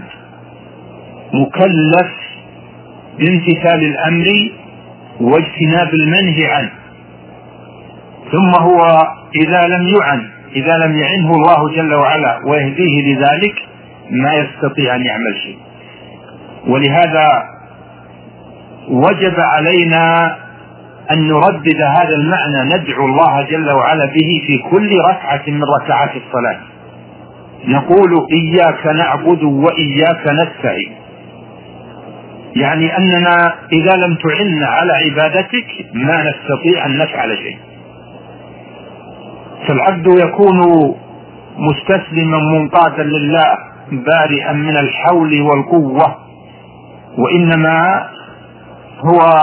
مكلف بامتثال الأمر واجتناب المنهي عنه، ثم هو إذا لم يعن إذا لم يعنه الله جل وعلا ويهديه لذلك ما يستطيع أن يعمل شيء. ولهذا وجب علينا أن نردد هذا المعنى، ندعو الله جل وعلا به في كل ركعة من ركعات الصلاة، نقول إياك نعبد وإياك نستعين، يعني أننا إذا لم تعنا على عبادتك ما نستطيع أن نفعل شيء. فالعبد يكون مستسلما منقادا لله بارئا من الحول والقوة، وإنما هو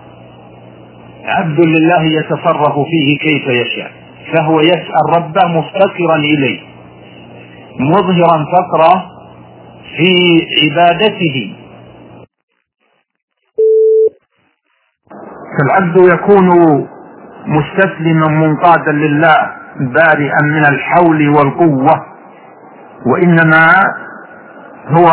عبد لله يتصرف فيه كيف يشاء، فهو يسأل ربه مفتقرا إليه مظهرا فقره في عبادته. فالعبد يكون مستسلما منقادا لله بارئا من الحول والقوة، وإنما هو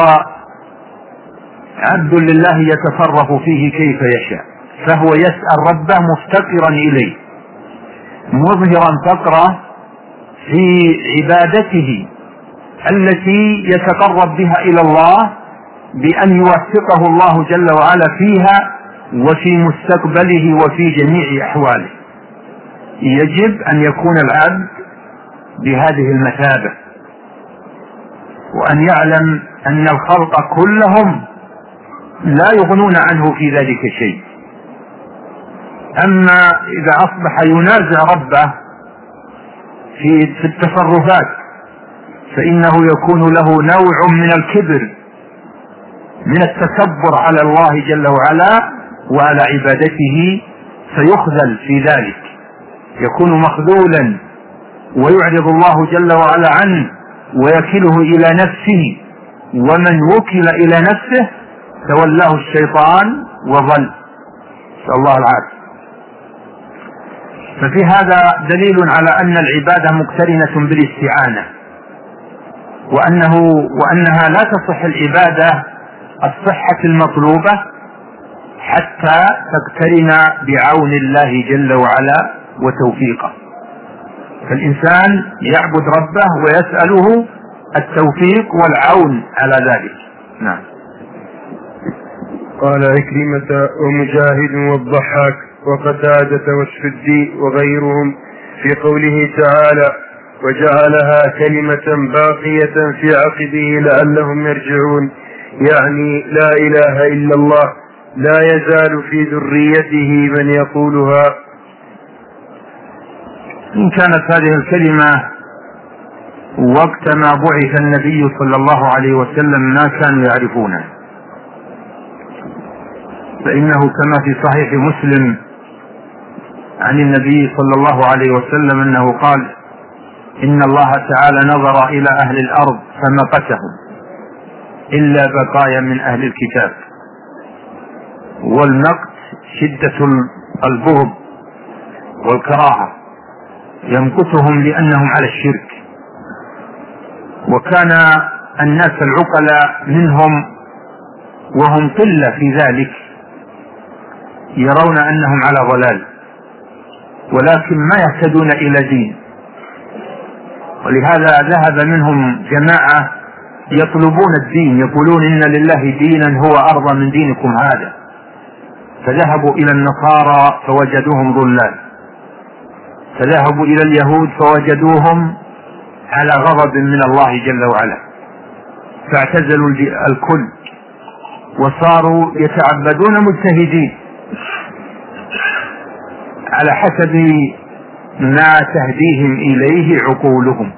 عبد لله يتصرف فيه كيف يشاء، فهو يسأل ربه مفتقرا إليه مظهرا فقره في عبادته التي يتقرب بها إلى الله بأن يوفقه الله جل وعلا فيها وفي مستقبله وفي جميع أحواله. يجب أن يكون العبد بهذه المثابة، وأن يعلم أن الخلق كلهم لا يغنون عنه في ذلك شيء. أما إذا أصبح ينازع ربه في التصرفات فإنه يكون له نوع من الكبر، من التكبر على الله جل وعلا وعلى عبادته، فيخذل في ذلك، يكون مخذولا ويعرض الله جل وعلا عنه ويكله إلى نفسه، ومن وكل إلى نفسه تولاه الشيطان وضل، نسأل الله العافية. ففي هذا دليل على أن العبادة مقترنة بالاستعانة، وأنه وأنها لا تصح العبادة الصحة المطلوبة حتى تقترن بعون الله جل وعلا وتوفيقه. فالإنسان يعبد ربه ويسأله التوفيق والعون على ذلك. نعم. قال عكرمة ومجاهد والضحاك وقتادة والسدي وغيرهم في قوله تعالى وجعلها كلمة باقية في عقبه لعلهم يرجعون، يعني لا إله إلا الله لا يزال في ذريته من يقولها. إن كانت هذه الكلمة وقت ما بعث النبي صلى الله عليه وسلم ما كانوا يعرفونه، فإنه كما في صحيح مسلم عن النبي صلى الله عليه وسلم أنه قال: إن الله تعالى نظر إلى أهل الأرض فمقتهم إلا بقايا من أهل الكتاب. والمقت شدة البغض والكراهة، يمقتهم لأنهم على الشرك. وكان الناس العقلاء منهم وهم قلة في ذلك يرون أنهم على ضلال، ولكن ما يهتدون إلى دين، ولهذا ذهب منهم جماعة يطلبون الدين، يقولون إن لله دينا هو أرضى من دينكم هذا، فذهبوا إلى النصارى فوجدوهم ضلال، فذهبوا إلى اليهود فوجدوهم على غضب من الله جل وعلا، فاعتزلوا الكل وصاروا يتعبدون مجتهدين على حسب ما تهديهم إليه عقولهم.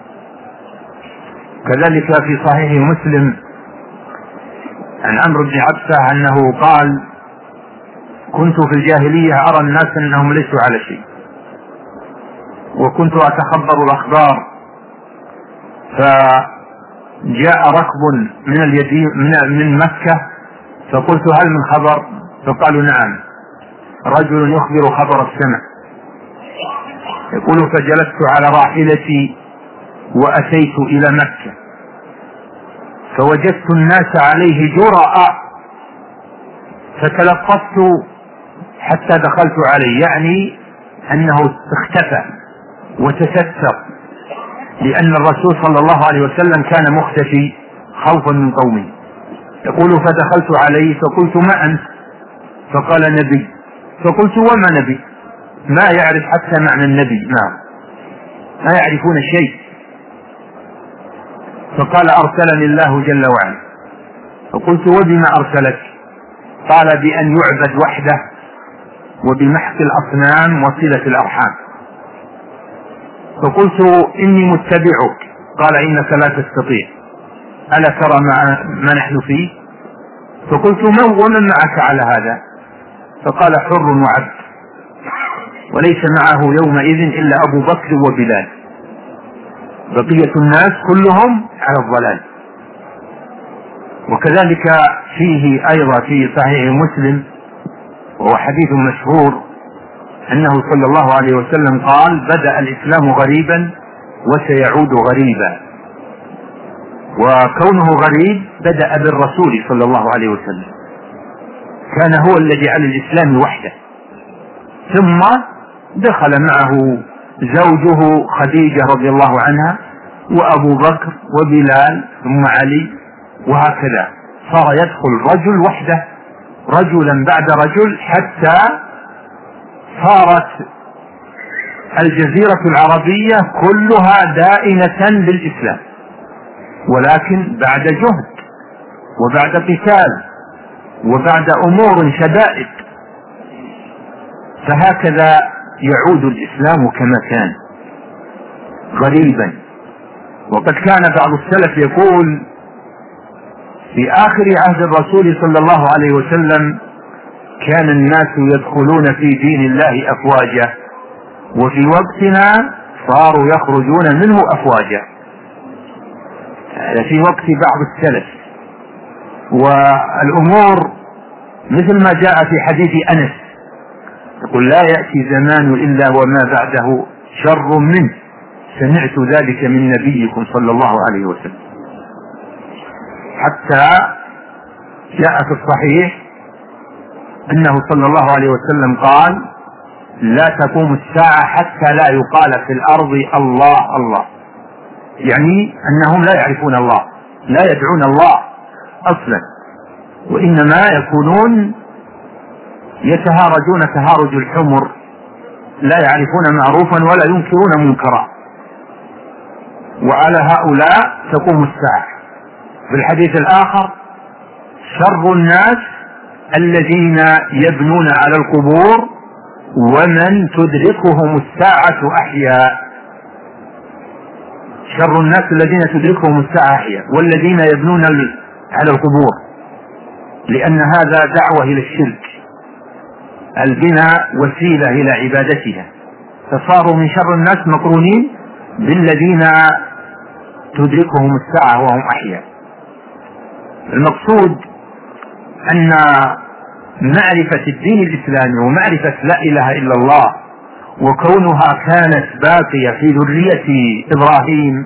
كذلك في صحيح مسلم عن عمرو بن عبسة أنه قال: كنت في الجاهلية أرى الناس أنهم ليسوا على شيء، وكنت أتخبر الأخبار، فجاء ركب من اليدين من مكة فقلت: هل من خبر؟ فقالوا: نعم، رجل يخبر خبر السماء. يقول: فجلست على راحلتي وأتيت إلى مكة فوجدت الناس عليه جرأ، فتلقفت حتى دخلت عليه، يعني أنه اختفى وتستر، لأن الرسول صلى الله عليه وسلم كان مختفي خوفا من قومه. يقول: فدخلت عليه فقلت: ما أنت؟ فقال: نبي. فقلت: وما نبي؟ ما يعرف حتى معنى النبي، ما ما يعرفون شيء. فقال: أرسلني الله جل وعلا. فقلت: وبما أرسلك؟ قال: بأن يعبد وحده وبمحق الأصنام وصلة الأرحام. فقلت: إني متبعك. قال: إنك لا تستطيع، ألا ترى ما, ما نحن فيه؟ فقلت: من ومن معك على هذا؟ فقال: حر وعبد، وليس معه يومئذ إلا أبو بكر وبلال، بقية الناس كلهم على الضلال. وكذلك فيه أيضا في صحيح مسلم وهو حديث مشهور أنه صلى الله عليه وسلم قال: بدأ الإسلام غريبا وسيعود غريبا. وكونه غريب بدأ بالرسول صلى الله عليه وسلم، كان هو الذي على الإسلام وحده، ثم دخل معه زوجه خديجة رضي الله عنها وأبو بكر وبلال ثم علي، وهكذا صار يدخل رجل وحده رجلا بعد رجل، حتى صارت الجزيرة العربية كلها دائنة بالإسلام، ولكن بعد جهد وبعد قتال وبعد أمور شدائد. فهكذا يعود الإسلام كما كان غريبا. وقد كان بعض السلف يقول: في آخر عهد الرسول صلى الله عليه وسلم كان الناس يدخلون في دين الله أفواجا، وفي وقتنا صاروا يخرجون منه أفواجا. في وقت بعض السلف. والأمور مثل ما جاء في حديث أنس يقول: لا يأتي زمان إلا وما بعده شر منه، سمعت ذلك من نبيكم صلى الله عليه وسلم. حتى جاء في الصحيح أنه صلى الله عليه وسلم قال: لا تقوم الساعة حتى لا يقال في الأرض الله الله، يعني أنهم لا يعرفون الله، لا يدعون الله أصلا، وإنما يكونون يتهارجون تهارج الحمر، لا يعرفون معروفا ولا ينكرون منكرا. وعلى هؤلاء تقوم الساعة. في الحديث الآخر: شر الناس الذين يبنون على القبور ومن تدركهم الساعة أحياء. شر الناس الذين تدركهم الساعة أحياء والذين يبنون على القبور، لأن هذا دعوة إلى الشرك، البناء وسيلة إلى عبادتها، فصاروا من شر الناس مقرونين بالذين تدركهم الساعة وهم أحياء. المقصود أن معرفة الدين الإسلامي ومعرفة لا إله إلا الله وكونها كانت باقية في ذرية إبراهيم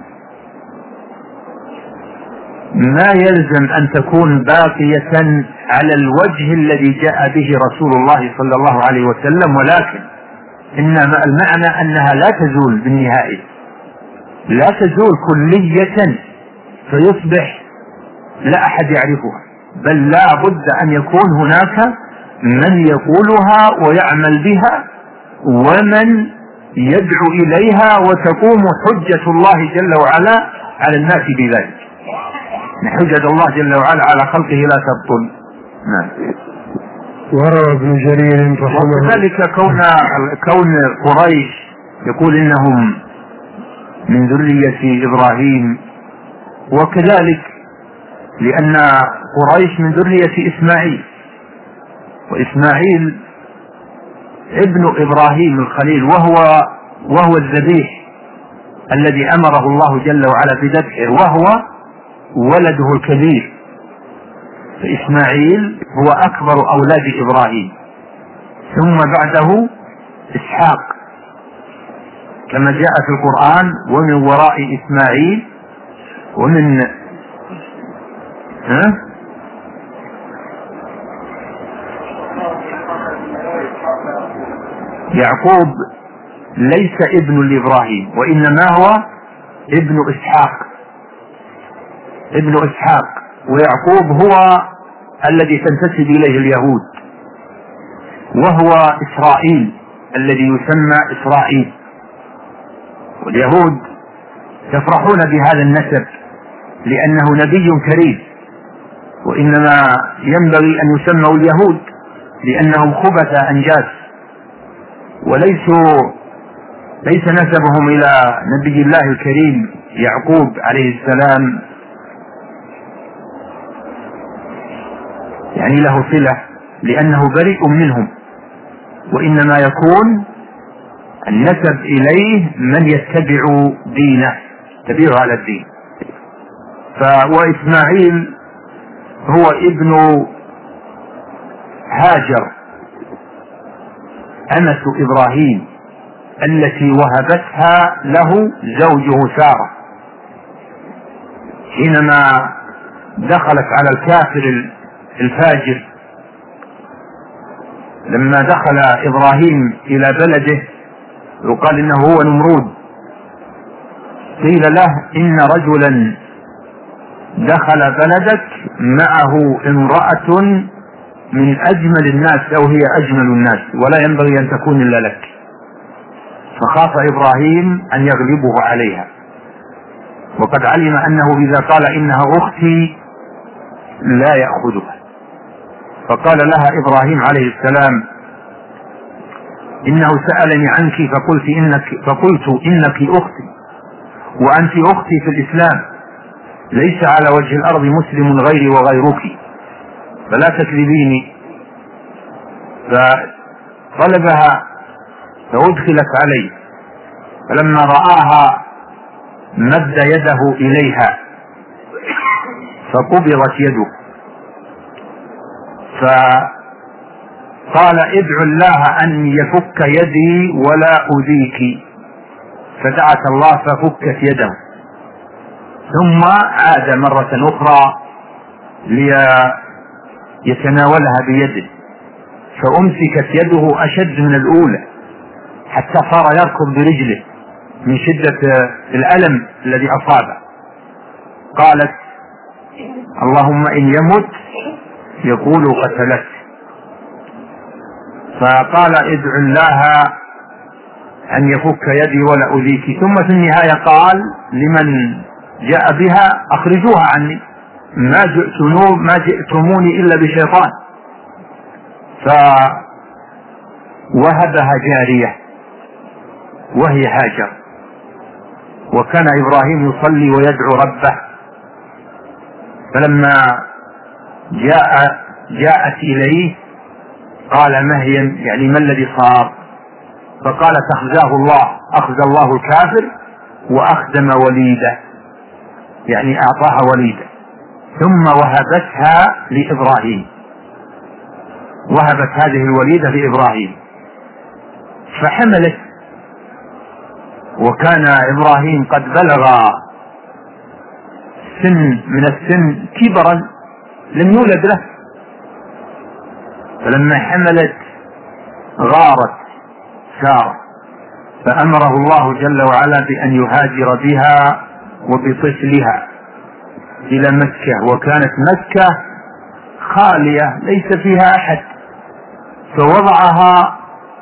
ما يلزم أن تكون باقية على الوجه الذي جاء به رسول الله صلى الله عليه وسلم، ولكن إنما المعنى أنها لا تزول بالنهاية، لا تزول كلية فيصبح لا أحد يعرفها، بل لا بد أن يكون هناك من يقولها ويعمل بها ومن يدعو إليها، وتقوم حجة الله جل وعلا على الناس بذلك. حجة الله جل وعلا على خلقه لا تبطل. نعم. وروى ابن جرير رحمه الله وكذلك كون كون قريش يقول إنهم من ذرية إبراهيم، وكذلك لأن قريش من ذرية إسماعيل، وإسماعيل ابن إبراهيم الخليل، وهو وهو الذبيح الذي أمره الله جل وعلا بذبحه، وهو ولده الكبير، فإسماعيل هو أكبر أولاد إبراهيم، ثم بعده إسحاق كما جاء في القرآن ومن وراء إسماعيل ومن ها يعقوب ليس ابن لإبراهيم وإنما هو ابن إسحاق ابن إسحاق ويعقوب هو الذي تنتسب إليه اليهود، وهو إسرائيل الذي يسمى إسرائيل، واليهود يفرحون بهذا النسب لأنه نبي كريم، وإنما ينبغي أن يسموا اليهود لأنهم خبث أنجاس، وليسوا ليس نسبهم إلى نبي الله الكريم يعقوب عليه السلام يعني له صلة لأنه بريء منهم، وإنما يكون النسب إليه من يتبع دينه، يتبعه على الدين. وإسماعيل هو ابن هاجر أمة إبراهيم التي وهبتها له زوجه سارة حينما دخلت على الكافر الفاجر. لما دخل إبراهيم إلى بلده يقال إنه هو نمرود، قيل له إن رجلا دخل بلدك معه امرأة من أجمل الناس أو هي أجمل الناس ولا ينبغي أن تكون إلا لك، فخاف إبراهيم أن يغلبه عليها، وقد علم أنه إذا قال إنها أختي لا يأخذها، فقال لها إبراهيم عليه السلام إنه سألني عنك فقلت إنك, فقلت إنك أختي وأنت أختي في الإسلام، ليس على وجه الأرض مسلم غيري وغيرك فلا تكذبيني. فطلبها فأدخلت عليه، فلما رآها مد يده إليها فقبضت يده، فقال ادعو الله أن يفك يدي ولا أذيك، فدعت الله ففكت يده، ثم عاد مرة أخرى ليتناولها بيده فأمسكت يده أشد من الأولى حتى صار يركض برجله من شدة الألم الذي أصابه. قالت اللهم إن يمت يقول قتلت، فقال ادعو الله أن يفك يدي ولا أذيك، ثم في النهاية قال لمن جاء بها أخرجوها عني ما ما جئتموني إلا بشيطان، فوهبها جارية وهي هاجر، وكان إبراهيم يصلي ويدعو ربه. فلما جاء جاءت إليه قال ما هي يعني ما الذي صار؟ فقالت أخزاه الله، أخزى الله الكافر وأخدم وليده، يعني أعطاها وليده، ثم وهبتها لإبراهيم، وهبت هذه الوليدة لإبراهيم فحملت، وكان إبراهيم قد بلغ سن من السن كبرا لم يولد له، فلما حملت غارت سارة، فأمره الله جل وعلا بأن يهاجر بها وبطفلها إلى مكة، وكانت مكة خالية ليس فيها أحد، فوضعها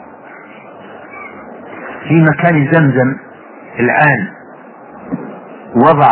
في مكان زمزم الآن، وضع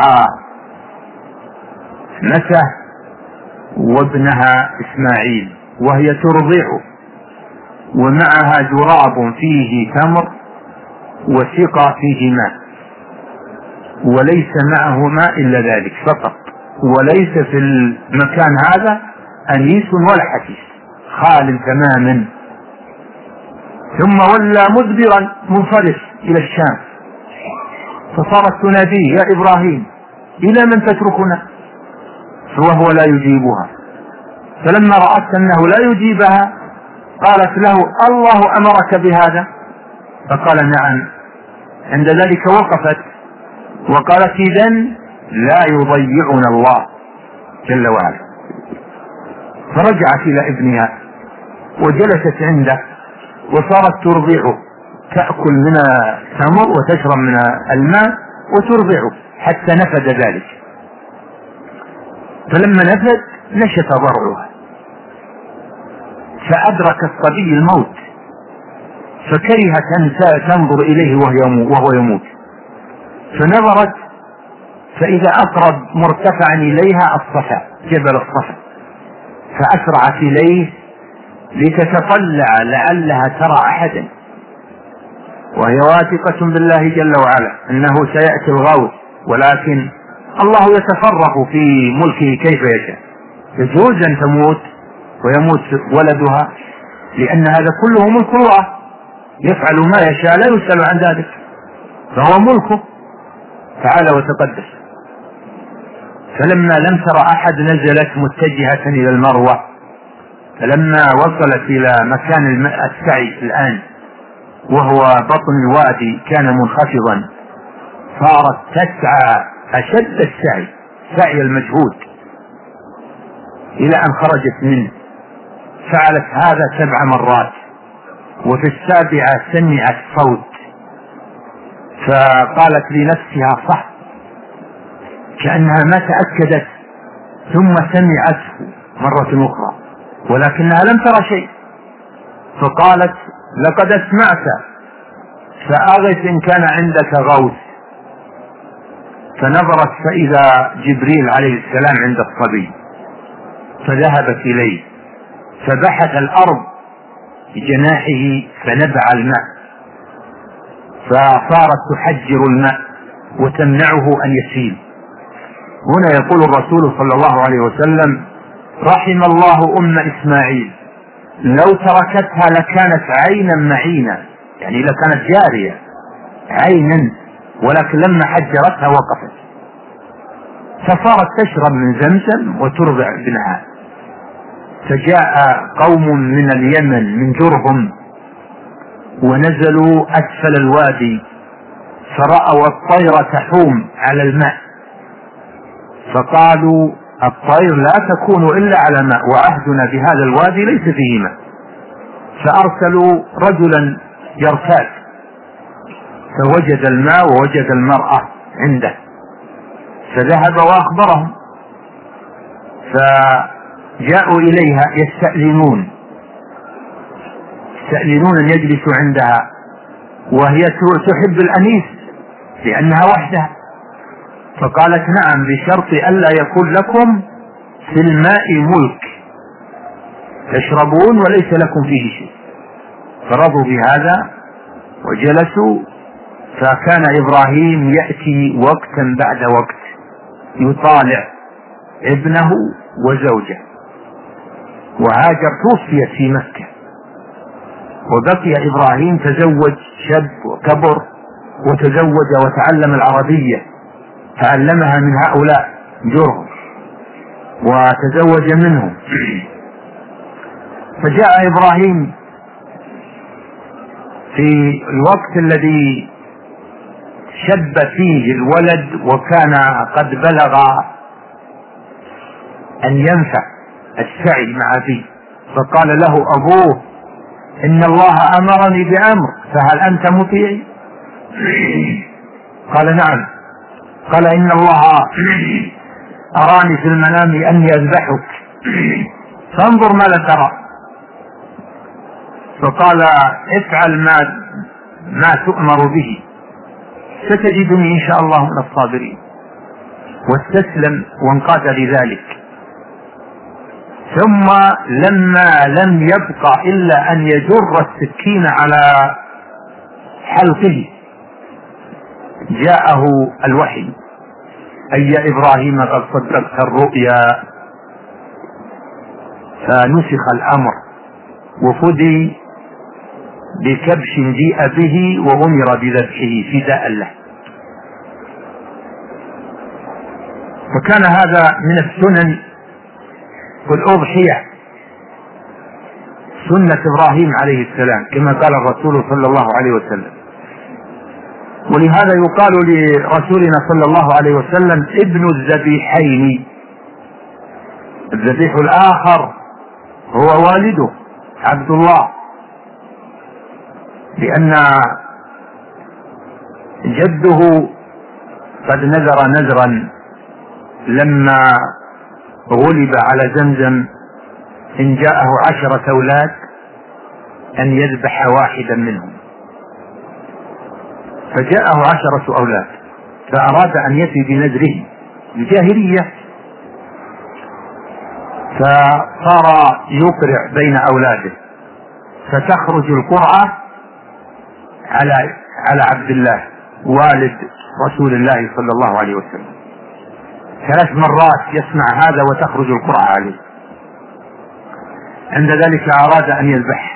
ابنته وابنها إسماعيل وهي ترضعه، ومعها جراب فيه تمر وسقى فيه ماء، وليس معه ماء إلا ذلك فقط، وليس في المكان هذا أنيس ولا حسيس، خال تماما. ثم ولى مدبرا منصرف إلى الشام، فصارت تناديه يا إبراهيم إلى من تتركنا؟ وهو لا يجيبها، فلما رأت أنه لا يجيبها قالت له الله أمرك بهذا؟ فقال نعم. عند ذلك وقفت وقالت إذن لا يضيعنا الله جل وعلا، فرجعت إلى ابنها وجلست عنده وصارت ترضعه، تأكل من التمر وتشرب من الماء وترضعه حتى نفد ذلك. فلما نفد نشف ضرعها، فأدرك الصبي الموت، فكرهت أن تنظر إليه وهو يموت، فنظرت فإذا أقرب مرتفعا إليها الصفا، جبل الصفا، فأسرعت إليه لتتطلع لعلها ترى أحدا، وهي واثقة بالله جل وعلا أنه سيأتي الغوث، ولكن الله يتصرف في ملكه كيف يشاء، يجوز أن تموت ويموت ولدها، لأن هذا كله ملك الله، يفعل ما يشاء لا يسأل عن ذلك، فهو ملكه تعالى وتقدس. فلما لم تر أحد نزلت متجهة إلى المروة، فلما وصلت إلى مكان السعي الآن وهو بطن الوادي كان منخفضا، صارت تسعى أشد السعي، سعي المجهود، إلى أن خرجت منه. فعلت هذا سبع مرات، وفي السابعة سمعت صوت، فقالت لنفسها صح، كأنها ما تأكدت، ثم سمعته مرة أخرى ولكنها لم ترى شيء، فقالت لقد اسمعت فأغث إن كان عندك غوث. فنظرت فإذا جبريل عليه السلام عند الصبي، فذهبت إليه فبحث الأرض بجناحه فنبع الماء، فصارت تحجر الماء وتمنعه أن يسيل. هنا يقول الرسول صلى الله عليه وسلم رحم الله أم إسماعيل، لو تركتها لكانت عينا معينا، يعني لكانت جارية عينا، ولكن لما حجرتها وقفت، فصارت تشرب من زمزم وترضع ابنها. فجاء قوم من اليمن من جرهم ونزلوا أسفل الوادي، فرأوا الطير تحوم على الماء، فقالوا الطير لا تكون إلا على ماء، وعهدنا بهذا الوادي ليس فيه ماء. فأرسلوا رجلا يرتاد فوجد الماء ووجد المرأة عنده، فذهب وأخبرهم، فجاءوا إليها يستأذنون يستأذنون أن يجلسوا عندها، وهي تحب الأنيس لأنها وحدها، فقالت نعم بشرط ألا يكون لكم في الماء ملك تشربون وليس لكم فيه شيء. فرضوا بهذا وجلسوا، فكان إبراهيم يأتي وقتا بعد وقت يطالع ابنه وزوجه. وهاجر توفيت في مكة، وبقي إبراهيم تزوج شاب وكبر وتزوج وتعلم العربية، تعلمها من هؤلاء جرهم وتزوج منهم. فجاء إبراهيم في الوقت الذي شب فيه الولد وكان قد بلغ أن ينفع السعي مع أبيه، فقال له أبوه: إن الله أمرني بأمر فهل أنت مطيعي؟ قال: نعم. قال: إن الله أراني في المنام أني أذبحك فانظر ماذا ترى. فقال: افعل ما ما تؤمر به ستجدني إن شاء الله من الصابرين. واستسلم وانقاد لذلك. ثم لما لم يبق إلا أن يجر السكين على حلقه جاءه الوحي: أي يا إبراهيم قد صدقت الرؤيا. فنسخ الأمر وفدي بكبش جيء به وأمر بذبحه فداء له. فكان هذا من السنن والأضحية، سنة إبراهيم عليه السلام كما قال الرسول صلى الله عليه وسلم. ولهذا يقال لرسولنا صلى الله عليه وسلم ابن الذبيحين. الذبيح الآخر هو والده عبد الله، لأن جده قد نذر نذرا لما غلب على زمزم إن جاءه عشرة أولاد أن يذبح واحدا منهم، فجاءه عشرة أولاد فأراد أن يفي بنذره بجاهلية، فصار يقرع بين أولاده، فتخرج القرعة على على عبد الله والد رسول الله صلى الله عليه وسلم. ثلاث مرات يسمع هذا وتخرج القرعة عليه. عند ذلك أراد أن يذبح،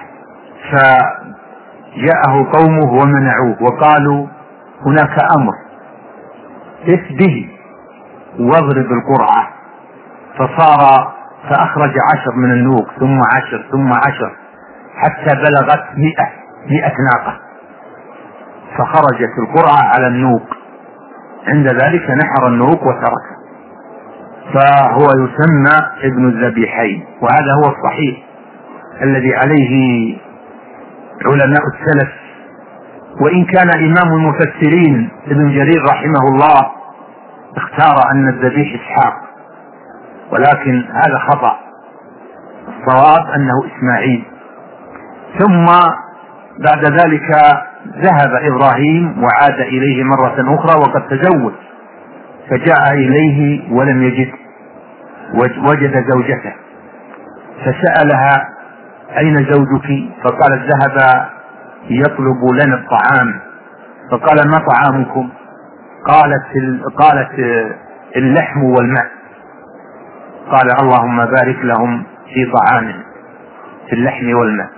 فجاءه قومه ومنعوه وقالوا: هناك أمر، اف به واضرب القرعة. فصار فأخرج عشر من النوق ثم عشر ثم عشر حتى بلغت مئة مئة ناقة، فخرجت القرعة على النوق. عند ذلك نحر النوق وتركه، فهو يسمى ابن الذبيحين. وهذا هو الصحيح الذي عليه علماء السلف، وإن كان إمام المفسرين ابن جرير رحمه الله اختار أن الذبيح إسحاق، ولكن هذا خطأ، الصواب أنه إسماعيل. ثم بعد ذلك ذهب إبراهيم وعاد إليه مرة أخرى وقد تزوج، فجاء إليه ولم يجد، وجد زوجته فسألها: أين زوجك؟ فقالت: ذهب يطلب لنا الطعام. فقال: ما طعامكم؟ قالت قالت اللحم والماء. قال: اللهم بارك لهم في طعامهم في اللحم والماء.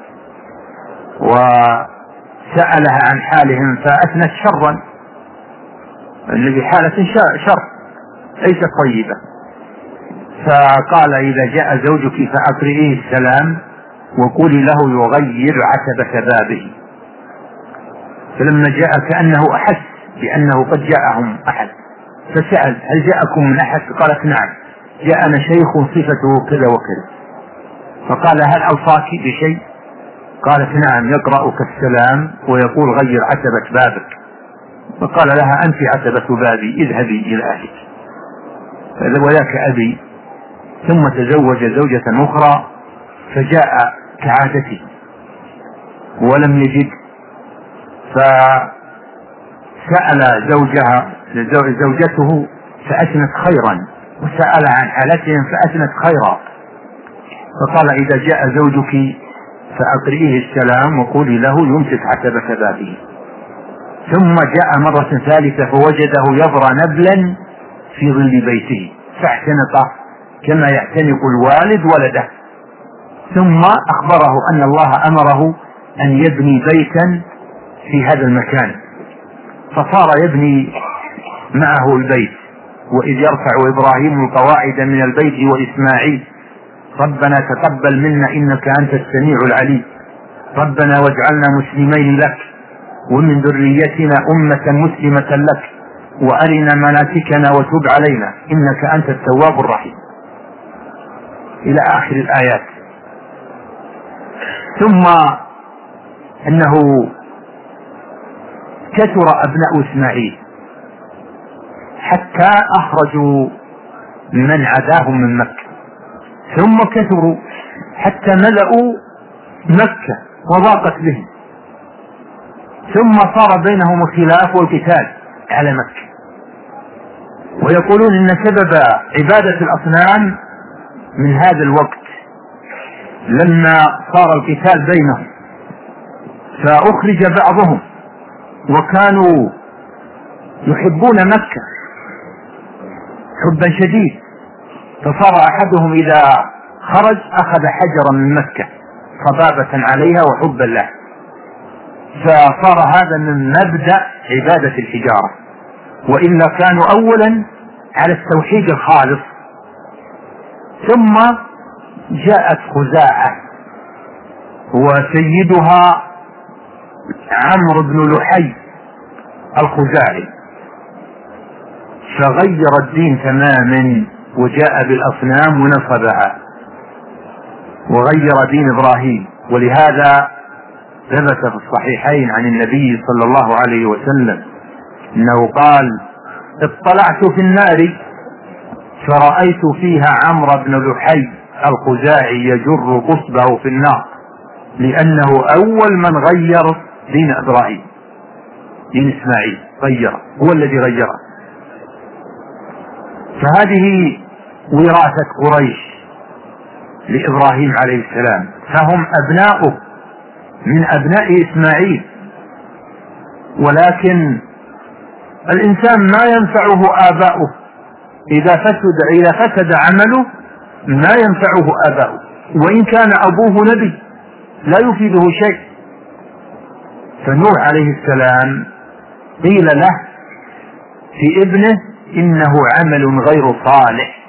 وسألها عن حالهم فأثنت شرا، الذي حالة شر ليست طيبة. فقال: إذا جاء زوجك فأقرئيه السلام وقولي له يغير عتبة بابه. فلما جاء كأنه أحس بأنه قد جاءهم أحد، فسأل: هل جاءكم من أحد؟ قالت: نعم، جاءنا شيخ صفته كذا وكذا. فقال: هل أوصاك بشيء؟ قالت: نعم، يقرأك السلام ويقول غير عتبة بابك. فقال لها: أنت عتبة بابي، اذهبي إلى أهلك، وذاك أبي. ثم تزوج زوجة أخرى، فجاء كعادته ولم يجد، فسأل زوجها زوجته فأثنت خيرا، وسأل عن حالتهم فأثنت خيرا. فقال: إذا جاء زوجك فأقرئيه السلام وقولي له يمسك عتبة بابه. ثم جاء مرة ثالثة فوجده يضرى نبلا في ظل بيته فاعتنقه كما يعتنق الوالد ولده، ثم أخبره أن الله أمره أن يبني بيتا في هذا المكان، فصار يبني معه البيت. وإذ يرفع إبراهيم القواعد من البيت وإسماعيل ربنا تقبل منا إنك أنت السميع العليم ربنا واجعلنا مسلمين لك ومن ذريتنا أمة مسلمة لك وأرنا مناسكنا وتب علينا إنك أنت التواب الرحيم إلى آخر الآيات. ثم أنه كثر أبناء إسماعيل حتى أخرجوا من عداهم من مكة، ثم كثروا حتى ملأوا مكة وضاقت بهم، ثم صار بينهم الخلاف والقتال على مكة. ويقولون إن سبب عبادة الأصنام من هذا الوقت لما صار القتال بينهم، فأخرج بعضهم وكانوا يحبون مكة حبا شديد، فصار أحدهم إذا خرج أخذ حجرا من مكة صبابة عليها وحبا له، فصار هذا من مبدأ عبادة الحجارة، وإلا كانوا أولا على التوحيد الخالص. ثم جاءت خزاعة وسيدها عمرو بن لحي الخزاعي فغير الدين تماما وجاء بالأصنام ونصبها وغير دين إبراهيم. ولهذا ثبت في الصحيحين عن النبي صلى الله عليه وسلم انه قال اطلعت في النار فرأيت فيها عمرو بن لحي الخزاعي يجر قصبه في النار لأنه أول من غير دين إبراهيم، دين إسماعيل غيره، هو الذي غيره. فهذه وراثة قريش لإبراهيم عليه السلام، فهم أبناؤه من أبناء إسماعيل، ولكن الإنسان ما ينفعه آباؤه إذا فسد, إذا فسد عمله ما ينفعه آباؤه، وإن كان أبوه نبي لا يفيده شيء. فنوح عليه السلام قيل له في ابنه إنه عمل غير صالح،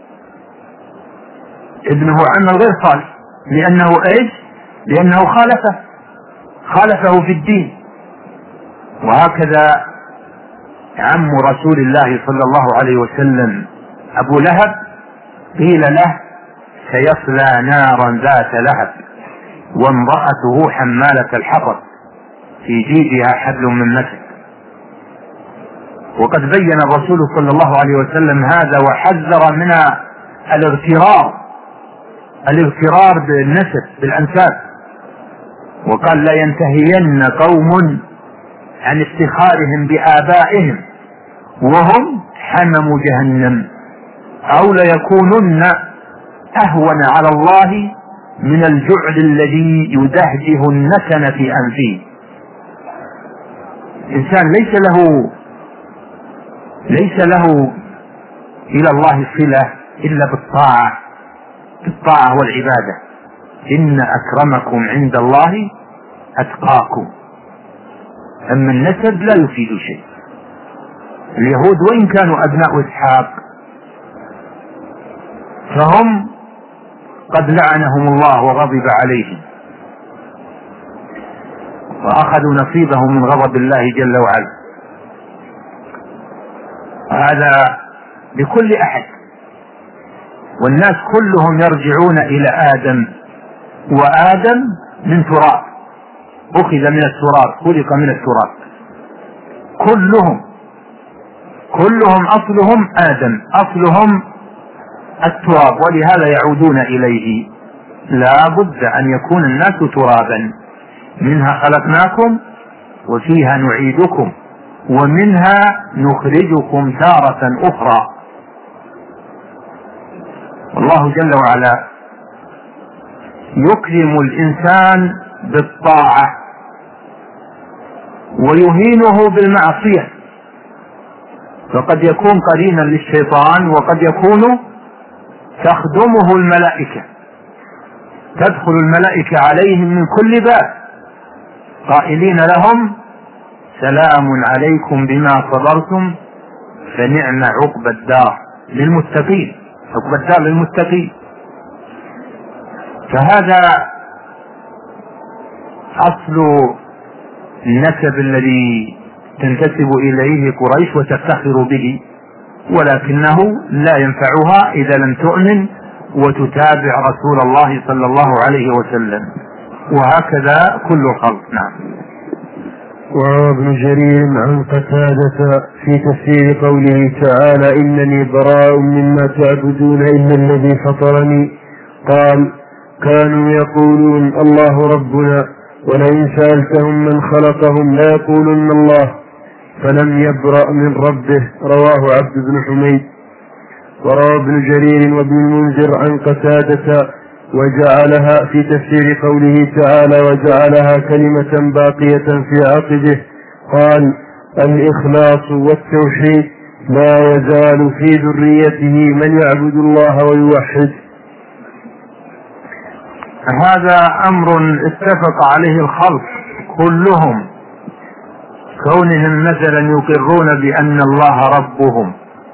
ابنه عمل غير صالح لأنه إيش؟ لأنه خالفه خالفه في الدين. وهكذا عم رسول الله صلى الله عليه وسلم أبو لهب قيل له سيصلى نارا ذات لهب وامرأته حمالة الحطب في جيدها حبل من مسد. وقد بين الرسول صلى الله عليه وسلم هذا وحذر من الاغترار الاغترار بالنسب بالأنساب، وقال لا ينتهين قوم عن افتخارهم بآبائهم وهم حمم جهنم أو ليكونن أهون على الله من الجعل الذي يدهده النتن في أنفه. إنسان ليس له ليس له إلى الله صلة إلا بالطاعة بالطاعة والعبادة. إن أكرمكم عند الله أتقاكم. أما النسب لا يفيد شيء. اليهود وإن كانوا أبناء إسحاق فهم قد لعنهم الله وغضب عليهم وأخذوا نصيبهم من غضب الله جل وعلا. هذا لكل أحد، والناس كلهم يرجعون إلى آدم، وآدم من تراب، أخذ من التراب، خلق من التراب، كلهم كلهم أصلهم آدم، أصلهم التراب، ولهذا يعودون إليه. لا بد أن يكون الناس ترابا، منها خلقناكم وفيها نعيدكم ومنها نخرجكم تارة أخرى. والله جل وعلا يكرم الإنسان بالطاعة ويهينه بالمعصية، فقد يكون قرينا للشيطان وقد يكون تخدمه الملائكة، تدخل الملائكة عليهم من كل باب قائلين لهم سلام عليكم بما صبرتم فنعم عقبى الدار للمتقين، عقبى الدار للمتقين. فهذا أصل النسب الذي تنتسب إليه قريش وتفتخر به، ولكنه لا ينفعها إذا لم تؤمن وتتابع رسول الله صلى الله عليه وسلم، وهكذا كل الخلق. نعم. وروى ابن جرير عن قتادة في تفسير قوله تعالى إنني براء مما تعبدون إلا الذي فطرني قال كانوا يقولون الله ربنا ولئن سألتهم من خلقهم لا يقولن الله فلم يبرأ من ربه. رواه عبد بن حميد. وروى ابن جرير وابن المنذر عن قتادة وجعلها في تفسير قوله تعالى وجعلها كلمة باقية في عقبه قال الإخلاص والتوحيد لا يزال في ذريته من يعبد الله ويوحد. هذا أمر اتفق عليه الخلق كلهم، كونهم مثلا يقرون بأن الله ربهم،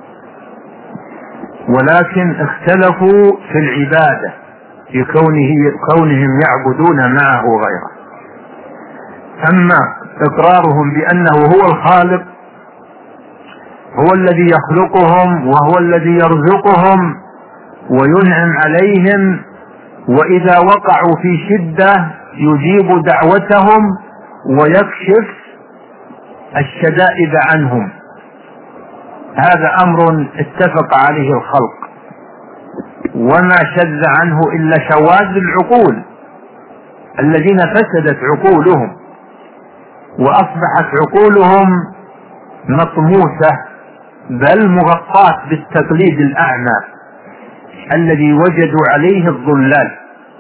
ولكن اختلفوا في العبادة في كونه كونهم يعبدون معه غيره. أما إقرارهم بأنه هو الخالق، هو الذي يخلقهم وهو الذي يرزقهم وينعم عليهم، وإذا وقعوا في شدة يجيب دعوتهم ويكشف الشدائد عنهم، هذا أمر اتفق عليه الخلق، وما شذ عنه إلا شواذ العقول الذين فسدت عقولهم وأصبحت عقولهم مطموسة بل مغطاة بالتقليد الأعمى الذي وجدوا عليه الضلال.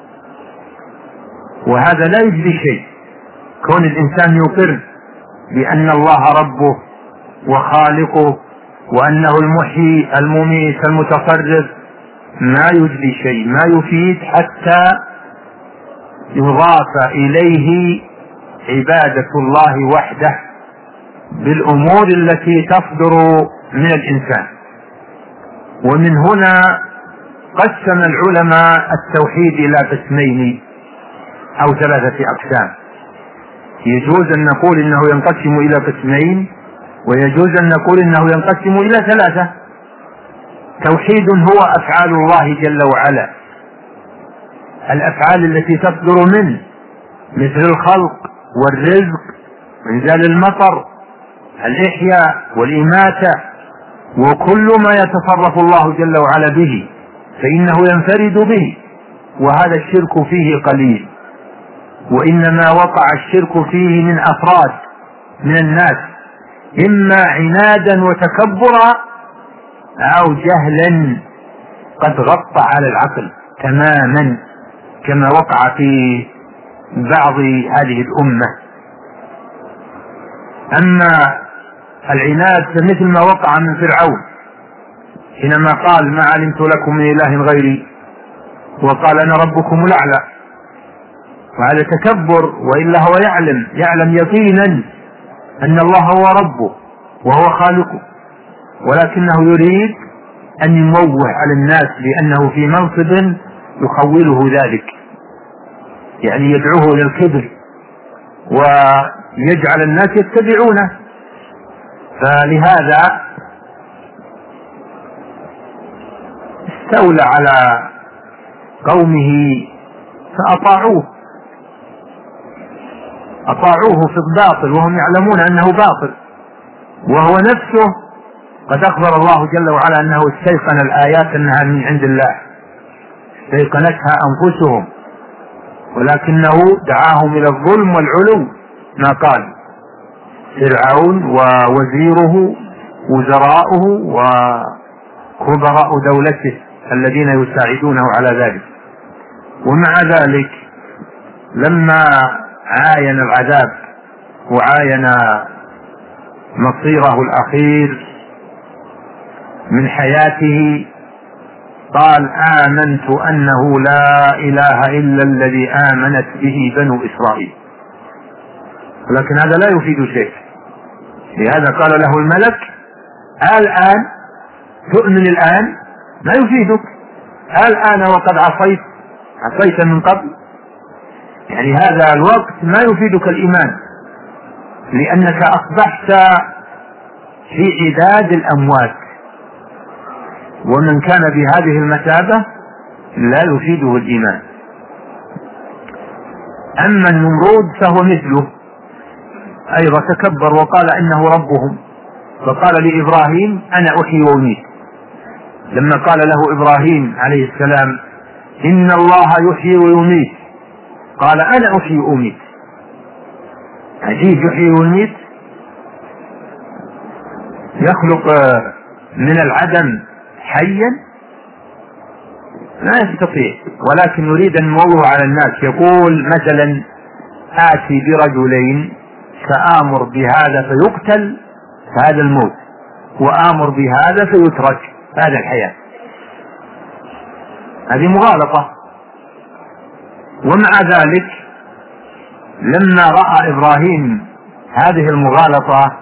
وهذا لا يجدي شيء، كون الإنسان يقر بأن الله ربه وخالقه وأنه المحيي المميت المتصرف ما يجدي شيء، ما يفيد حتى يضاف إليه عبادة الله وحده بالأمور التي تصدر من الإنسان. ومن هنا قسم العلماء التوحيد إلى قسمين أو ثلاثة أقسام. يجوز أن نقول إنه ينقسم إلى قسمين، ويجوز أن نقول إنه ينقسم إلى ثلاثة. توحيد هو أفعال الله جل وعلا، الأفعال التي تصدر منه مثل الخلق والرزق وإنزال المطر، الإحياء والإماتة، وكل ما يتصرف الله جل وعلا به فإنه ينفرد به، وهذا الشرك فيه قليل. وإنما وقع الشرك فيه من أفراد من الناس، إما عنادا وتكبرا أو جهلا قد غطى على العقل تماما، كما وقع في بعض هذه الأمة. أما العناد فمثل ما وقع من فرعون حينما قال ما علمت لكم من إله غيري وقال أنا ربكم الأعلى، وهذا تكبر، وإلا هو يعلم يعلم يقينا أن الله هو ربه وهو خالقه، ولكنه يريد أن يموه على الناس بأنه في منصب يخوله ذلك، يعني يدعوه إلى الكبر ويجعل الناس يتبعونه. فلهذا استولى على قومه فأطاعوه أطاعوه في الباطل وهم يعلمون أنه باطل، وهو نفسه قد أخبر الله جل وعلا أنه استيقن الآيات أنها من عند الله، استيقنتها أنفسهم، ولكنه دعاهم إلى الظلم والعلو. ما قال فرعون ووزيره وزراؤه وكبراء دولته الذين يساعدونه على ذلك. ومع ذلك لما عاين العذاب وعاين مصيره الأخير من حياته قال: آمنت أنه لا إله إلا الذي آمنت به بنو إسرائيل. ولكن هذا لا يفيد شيء، لهذا قال له الملك: الآن تؤمن؟ الآن ما يفيدك، الآن وقد عصيت عصيت من قبل. يعني هذا الوقت ما يفيدك الإيمان، لأنك أصبحت في عداد الأموات، ومن كان بهذه المثابة لا يفيده الإيمان. أما النمرود فهو مثله أيضا، تكبر وقال إنه ربهم، فقال لإبراهيم: أنا أحيي وأميت. لما قال له إبراهيم عليه السلام: إن الله يحيي ويميت، قال: أنا أحيي وأميت. عجيب، يحيي ويميت، يخلق من العدم حيا، لا يستطيع. ولكن يريد أن يموه على الناس، يقول مثلا: آتي برجلين فآمر بهذا فيقتل، فهذا الموت، وآمر بهذا فيترك، هذا الحياة. هذه مغالطة. ومع ذلك لما رأى إبراهيم هذه المغالطة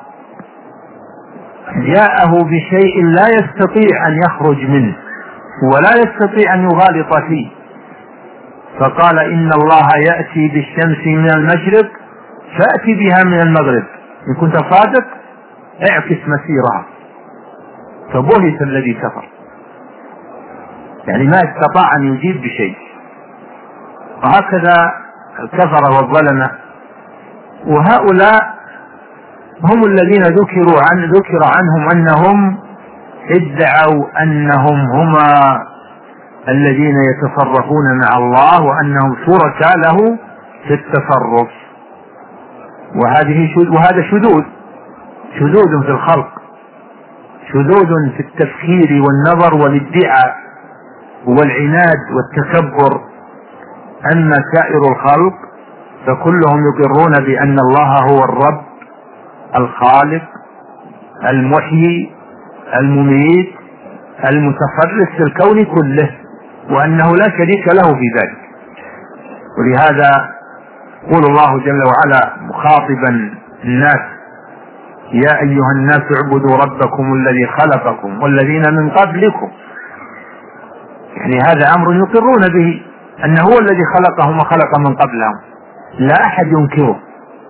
جاءه بشيء لا يستطيع أن يخرج منه ولا يستطيع أن يغالط فيه، فقال: إن الله يأتي بالشمس من المشرق فأتي بها من المغرب، إن كنت صادق اعكس مسيرها. فبهت الذي كفر، يعني ما استطاع أن يجيب بشيء. وهكذا الكفر والظلمة. وهؤلاء هم الذين ذكروا عن ذكر عنهم أنهم ادعوا أنهم هما الذين يتصرفون مع الله، وأنهم شركاء له في التصرف. وهذه وهذا شذوذ شذوذ في الخلق، شذوذ في التفكير والنظر والادعاء والعناد والتكبر. أما سائر الخلق فكلهم يقرون بأن الله هو الرب الخالق المحيي المميت المتصرف في الكون كله، وأنه لا شريك له في ذلك. ولهذا يقول الله جل وعلا مخاطبا الناس: يا أيها الناس اعبدوا ربكم الذي خلقكم والذين من قبلكم. يعني هذا أمر يقرون به، أنه هو الذي خلقهم وخلق من قبلهم، لا أحد ينكره.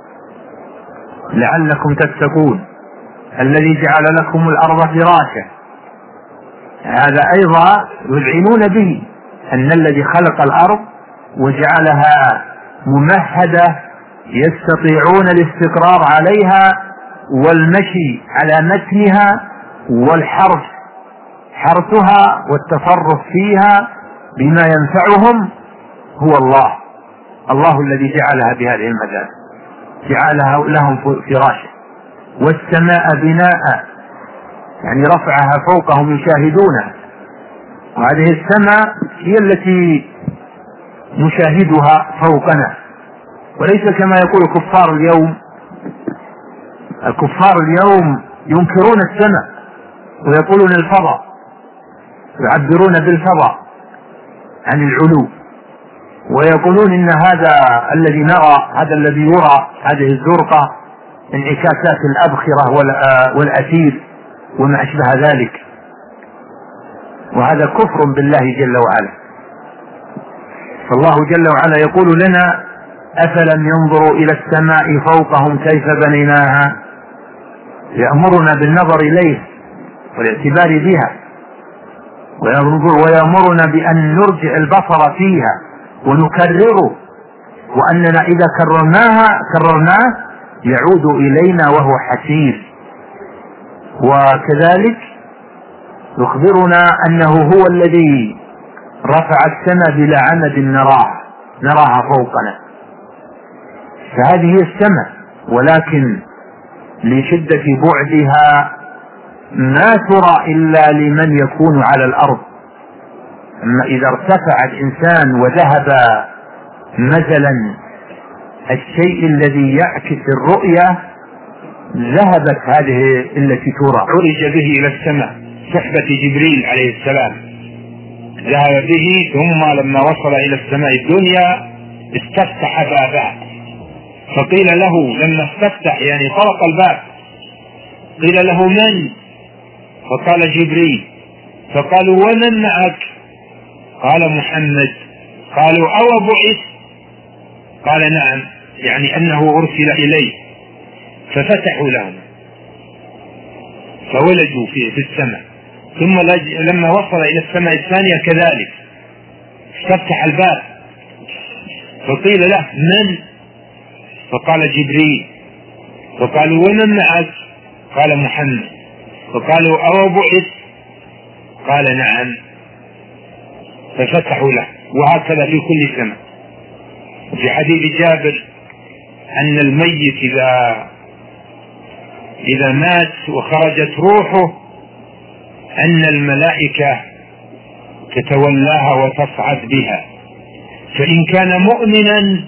لعلكم تتقون الذي جعل لكم الأرض فراشا، هذا أيضا يذعنون به، أن الذي خلق الأرض وجعلها ممهدة يستطيعون الاستقرار عليها والمشي على متنها والحرث حرثها والتصرف فيها بما ينفعهم، هو الله الله الذي جعلها بهذه المدار، جعلها لهم فراشا. والسماء بناء، يعني رفعها فوقهم يشاهدونها، وهذه السماء هي التي نشاهدها فوقنا، وليس كما يقول الكفار اليوم. الكفار اليوم ينكرون السماء ويقولون الفضاء، يعبرون بالفضاء عن العلو، ويقولون إن هذا الذي نرى، هذا الذي يرى، هذه الزرقة انعكاسات الأبخرة والأثير وما أشبه ذلك، وهذا كفر بالله جل وعلا. فالله جل وعلا يقول لنا: أفلم ينظروا إلى السماء فوقهم كيف بنيناها، يأمرنا بالنظر إليه والاعتبار بها، ويأمرنا بأن نرجع البصر فيها ونكرره، وأننا إذا كررناها كررناه يعود إلينا وهو حسير. وكذلك يخبرنا أنه هو الذي رفع السماء بلا عمد نراها نراها فوقنا، فهذه السماء، ولكن لشدة بعدها ما ترى إلا لمن يكون على الأرض. أما إذا ارتفع الإنسان وذهب مثلا الشيء الذي يعكس الرؤية ذهبت هذه التي ترى. عرج به إلى السماء صحبة جبريل عليه السلام، ذهب به، ثم لما وصل إلى السماء الدنيا استفتح بابها، فقيل له لما استفتح يعني طرق الباب قيل له من؟ فقال جبريل. فقالوا ومن معك؟ قال محمد. قالوا أو بعث؟ قال نعم، يعني أنه أرسل إليه. ففتحوا لهم فولجوا في, في السماء. ثم لما وصل إلى السماء الثانية كذلك استفتح الباب، فقيل له من؟ فقال جبريل. فقالوا ومن معك؟ قال محمد. فقالوا أو بعث؟ قال نعم، ففتحوا له. وهكذا في كل سنة. في حديث جابر أن الميت إذا إذا مات وخرجت روحه أن الملائكة تتولاها وتصعد بها، فإن كان مؤمنا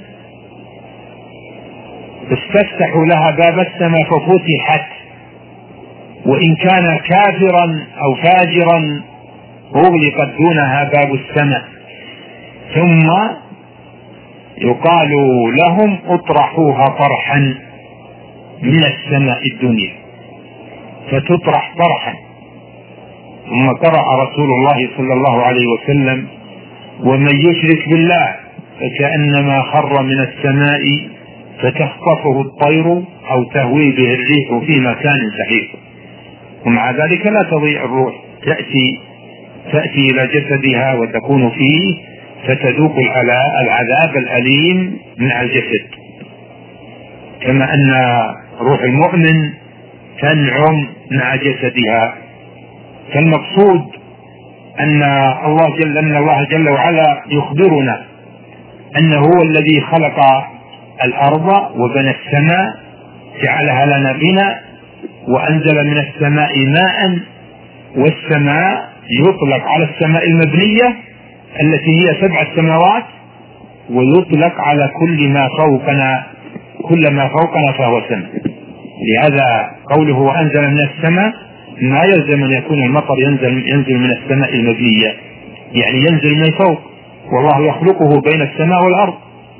استفتحوا لها باب السماء ففتحت، وإن كان كافرا أو فاجرا أغلقت دونها باب السماء. ثم يقال لهم اطرحوها طرحا من السماء الدنيا، فتطرح طرحا. ثم قرأ رسول الله صلى الله عليه وسلم ومن يشرك بالله فكأنما خر من السماء فتخطفه الطير أو تهوي به الريح في مكان سحيق. ومع ذلك لا تضيع الروح، تأتي تأتي إلى جسدها وتكون فيه فتذوق العذاب الأليم مع الجسد، كما أن روح المؤمن تنعم مع جسدها. فالمقصود أن الله جل, أن الله جل وعلا يخبرنا أنه هو الذي خلق الأرض وبنى السماء، جعلها لنا بناء، وأنزل من السماء ماء. والسماء يطلق على السماء المبنية التي هي سبع السماوات، ويطلق على كل ما فوقنا، كل ما فوقنا فهو سماء. لهذا قوله وأنزل من السماء ما يلزم أن يكون المطر ينزل, ينزل من السماء المبنية، يعني ينزل من فوق، والله يخلقه بين السماء والأرض.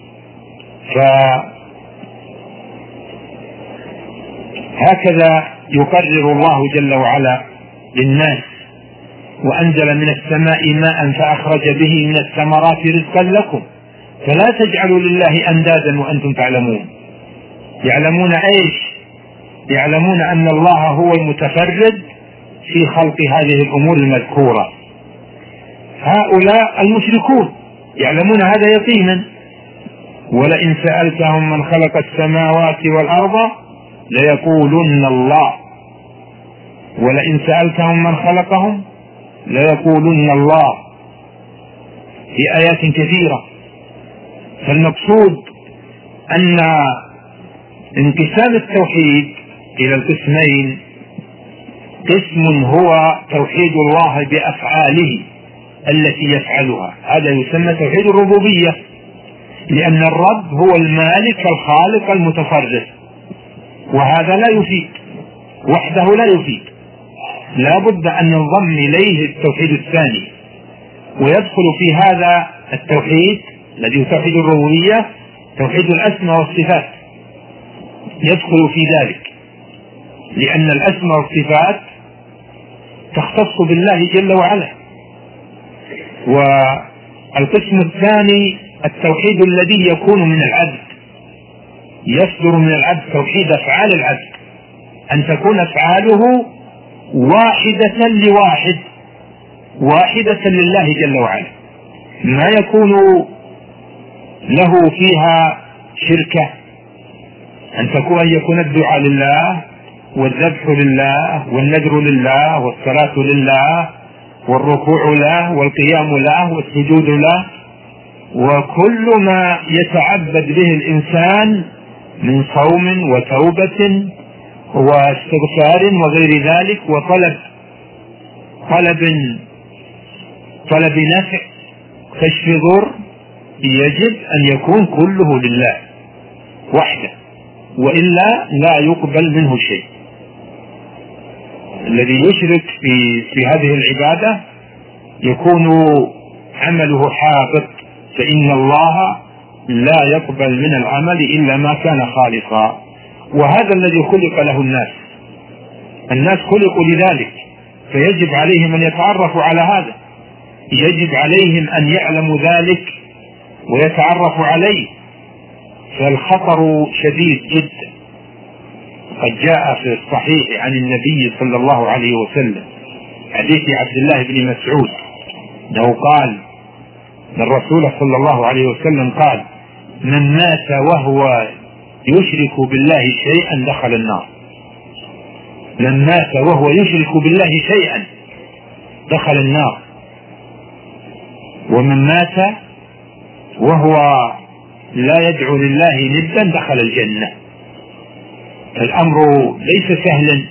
فهكذا يقرر الله جل وعلا للناس وأنزل من السماء ماء فأخرج به من الثمرات رزقا لكم فلا تجعلوا لله أندادا وأنتم تعلمون. يعلمون إيش؟ يعلمون أن الله هو المتفرد في خلق هذه الأمور المذكورة. هؤلاء المشركون يعلمون هذا يقينا. ولئن سألتهم من خلق السماوات والأرض ليقولن الله، ولئن سألتهم من خلقهم ليقولن الله، في آيات كثيرة. فالمقصود أن انقسام التوحيد إلى القسمين، قسم هو توحيد الله بأفعاله التي يفعلها، هذا يسمى توحيد الربوبية، لأن الرب هو المالك الخالق المتصرف، وهذا لا يفيد وحده، لا يفيد، لا بد أن ننضم إليه التوحيد الثاني. ويدخل في هذا التوحيد الذي هو توحيد الربوبية توحيد الأسماء والصفات، يدخل في ذلك، لأن الأسماء والصفات تختص بالله جل وعلا. والقسم الثاني التوحيد الذي يكون من العبد، يصدر من العبد توحيد أفعال العبد، أن تكون أفعاله واحدة لواحد، واحدة لله جل وعلا، ما يكون له فيها شركة، أن تكون أن يكون الدعاء لله والذبح لله والنذر لله والصلاة لله والركوع له والقيام له والسجود له، وكل ما يتعبد به الإنسان من صوم وتوبة واستغفار وغير ذلك، وطلب طلب طلب نفع كشف ضر، يجب أن يكون كله لله. وحده، وإلا لا يقبل منه شيء. الذي يشرك في في هذه العبادة يكون عمله حابط، فإن الله لا يقبل من العمل إلا ما كان خالصا. وهذا الذي خلق له الناس، الناس خلقوا لذلك، فيجب عليهم أن يتعرفوا على هذا، يجب عليهم أن يعلموا ذلك ويتعرفوا عليه، فالخطر شديد جدا. قد جاء في الصحيح عن النبي صلى الله عليه وسلم حديث عبد الله بن مسعود أنه قال من الرسول صلى الله عليه وسلم قال: من مات وهو يشرك بالله شيئا دخل النار. من مات وهو يشرك بالله شيئا دخل النار، ومن مات وهو لا يدعو لله ندا دخل الجنة. الأمر ليس سهلا،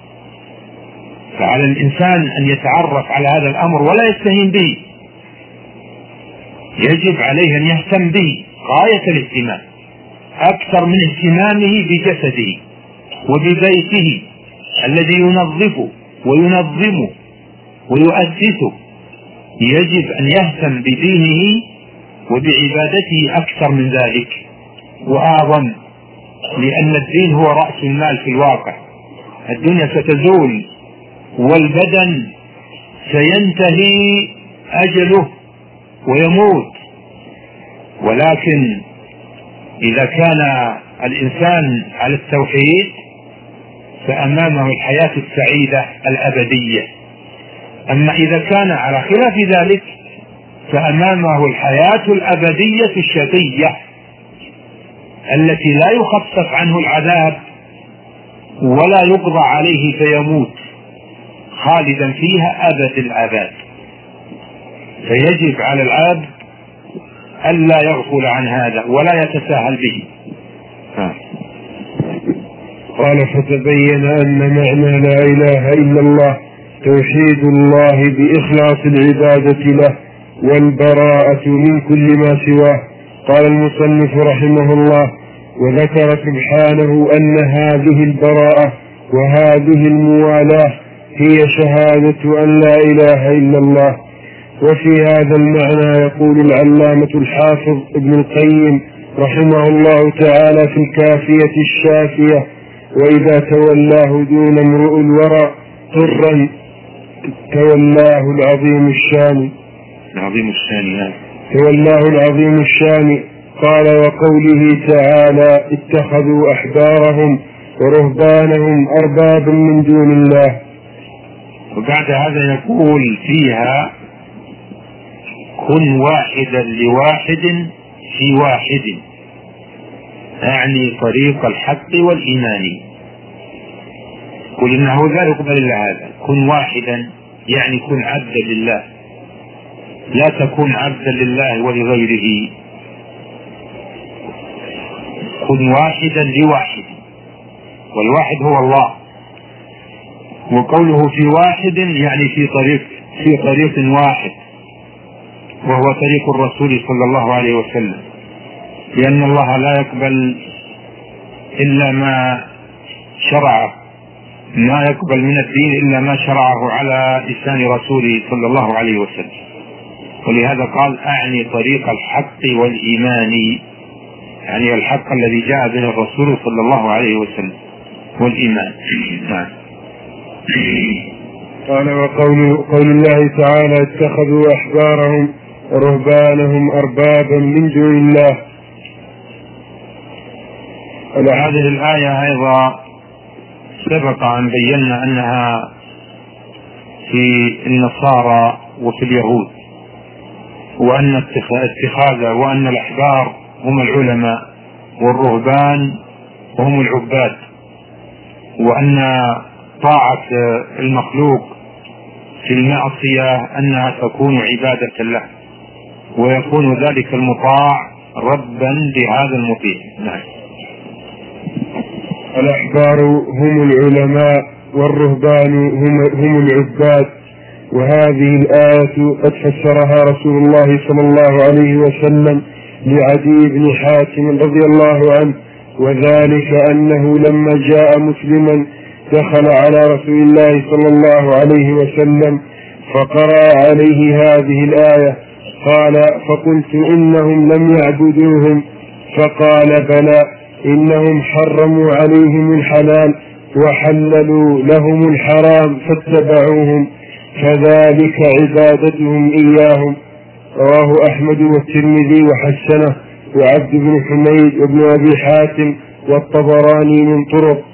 فعلى الإنسان أن يتعرف على هذا الأمر ولا يستهين به، يجب عليه أن يهتم به غاية الاهتمام، أكثر من اهتمامه بجسده وببيته الذي ينظفه وينظمه ويؤسسه. يجب أن يهتم بدينه وبعبادته أكثر من ذلك وأعظم، لأن الدين هو رأس المال في الواقع. الدنيا ستزول والبدن سينتهي أجله ويموت، ولكن إذا كان الإنسان على التوحيد فأمامه الحياة السعيدة الأبدية. أما إذا كان على خلاف ذلك فأمامه الحياة الأبدية الشقية التي لا يخفف عنه العذاب ولا يقضى عليه فيموت خالدا فيها أبد الآباد. فيجب على العبد ألا يغفل عن هذا ولا يتساهل به. ها. قال: فتبين أن معنى لا إله إلا الله توحيد الله بإخلاص العبادة له والبراءة من كل ما سواه. قال المصنف رحمه الله: وذكر سبحانه أن هذه البراءة وهذه الموالاة هي شهادة أن لا إله إلا الله. وفي هذا المعنى يقول العلامة الحافظ ابن القيم رحمه الله تعالى في الكافية الشافية: وإذا تولاه دون امرؤ الورى طرا تولاه العظيم الشان العظيم الشان تولاه العظيم الشان. قال: وقوله تعالى: اتخذوا أحبارهم ورهبانهم أربابا من دون الله. وبعد هذا يقول فيها: كن واحدا لواحد في واحد، يعني طريق الحق والإيمان. قل إنه لا يقبل إلا هذا. كن واحدا يعني كن عبدا لله، لا تكن عبدا لله ولغيره. كن واحدا لواحد، والواحد هو الله. وقوله في واحد يعني في طريق في طريق واحد، وهو طريق الرسول صلى الله عليه وسلم، لأن الله لا يقبل إلا ما شرعه، ما يقبل من الدين إلا ما شرعه على لسان رسوله صلى الله عليه وسلم. ولهذا قال: أعني طريق الحق والإيمان، يعني الحق الذي جاء به الرسول صلى الله عليه وسلم والإيمان. قال: وقول قول الله تعالى: اتخذوا أحبارهم ورهبانهم أربابا من دون الله. هذه الآية أيضا سبق أن بينا أنها في النصارى وفي اليهود، وأن اتخاذ وأن الأحبار هم العلماء والرهبان وهم العباد، وأن طاعة المخلوق في المعصية أنها تكون عبادة له، ويكون ذلك المطاع ربا لهذا المطيع. نعم. الأحبار هم العلماء والرهبان هم, هم العباد. وهذه الآية قد فسرها رسول الله صلى الله عليه وسلم لعدي بن حاتم رضي الله عنه وذلك أنه لما جاء مسلما دخل على رسول الله صلى الله عليه وسلم فقرأ عليه هذه الآية قال فقلت إنهم لم يعبدوهم فقال بلى إنهم حرموا عليهم الحلال وحللوا لهم الحرام فاتبعوهم فذلك عبادتهم إياهم. رواه أحمد والترمذي وحسنه وعبد بن حميد وابن أبي حاتم والطبراني من طرق.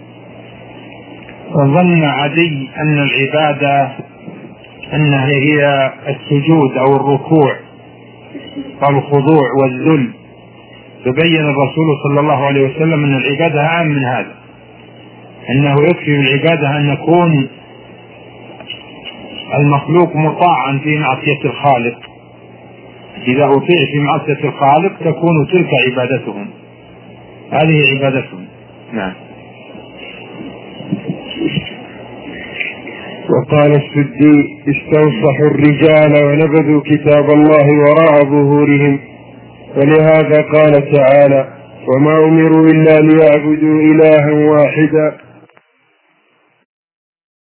وظن عدي أن العبادة أنها هي السجود أو الركوع والخضوع والذل، فبين الرسول صلى الله عليه وسلم أن العبادة أعم من هذا، أنه يكفي بالعبادة أن يكون المخلوق مطاعا في معصية الخالق، إذا أطيع في معصية الخالق تكون تلك عبادتهم، هذه عبادتهم. نعم. وقال السدي استنصحوا الرجال ونبذوا كتاب الله وراء ظهورهم، ولهذا قال تعالى وما أمروا إلا ليعبدوا إلها واحدا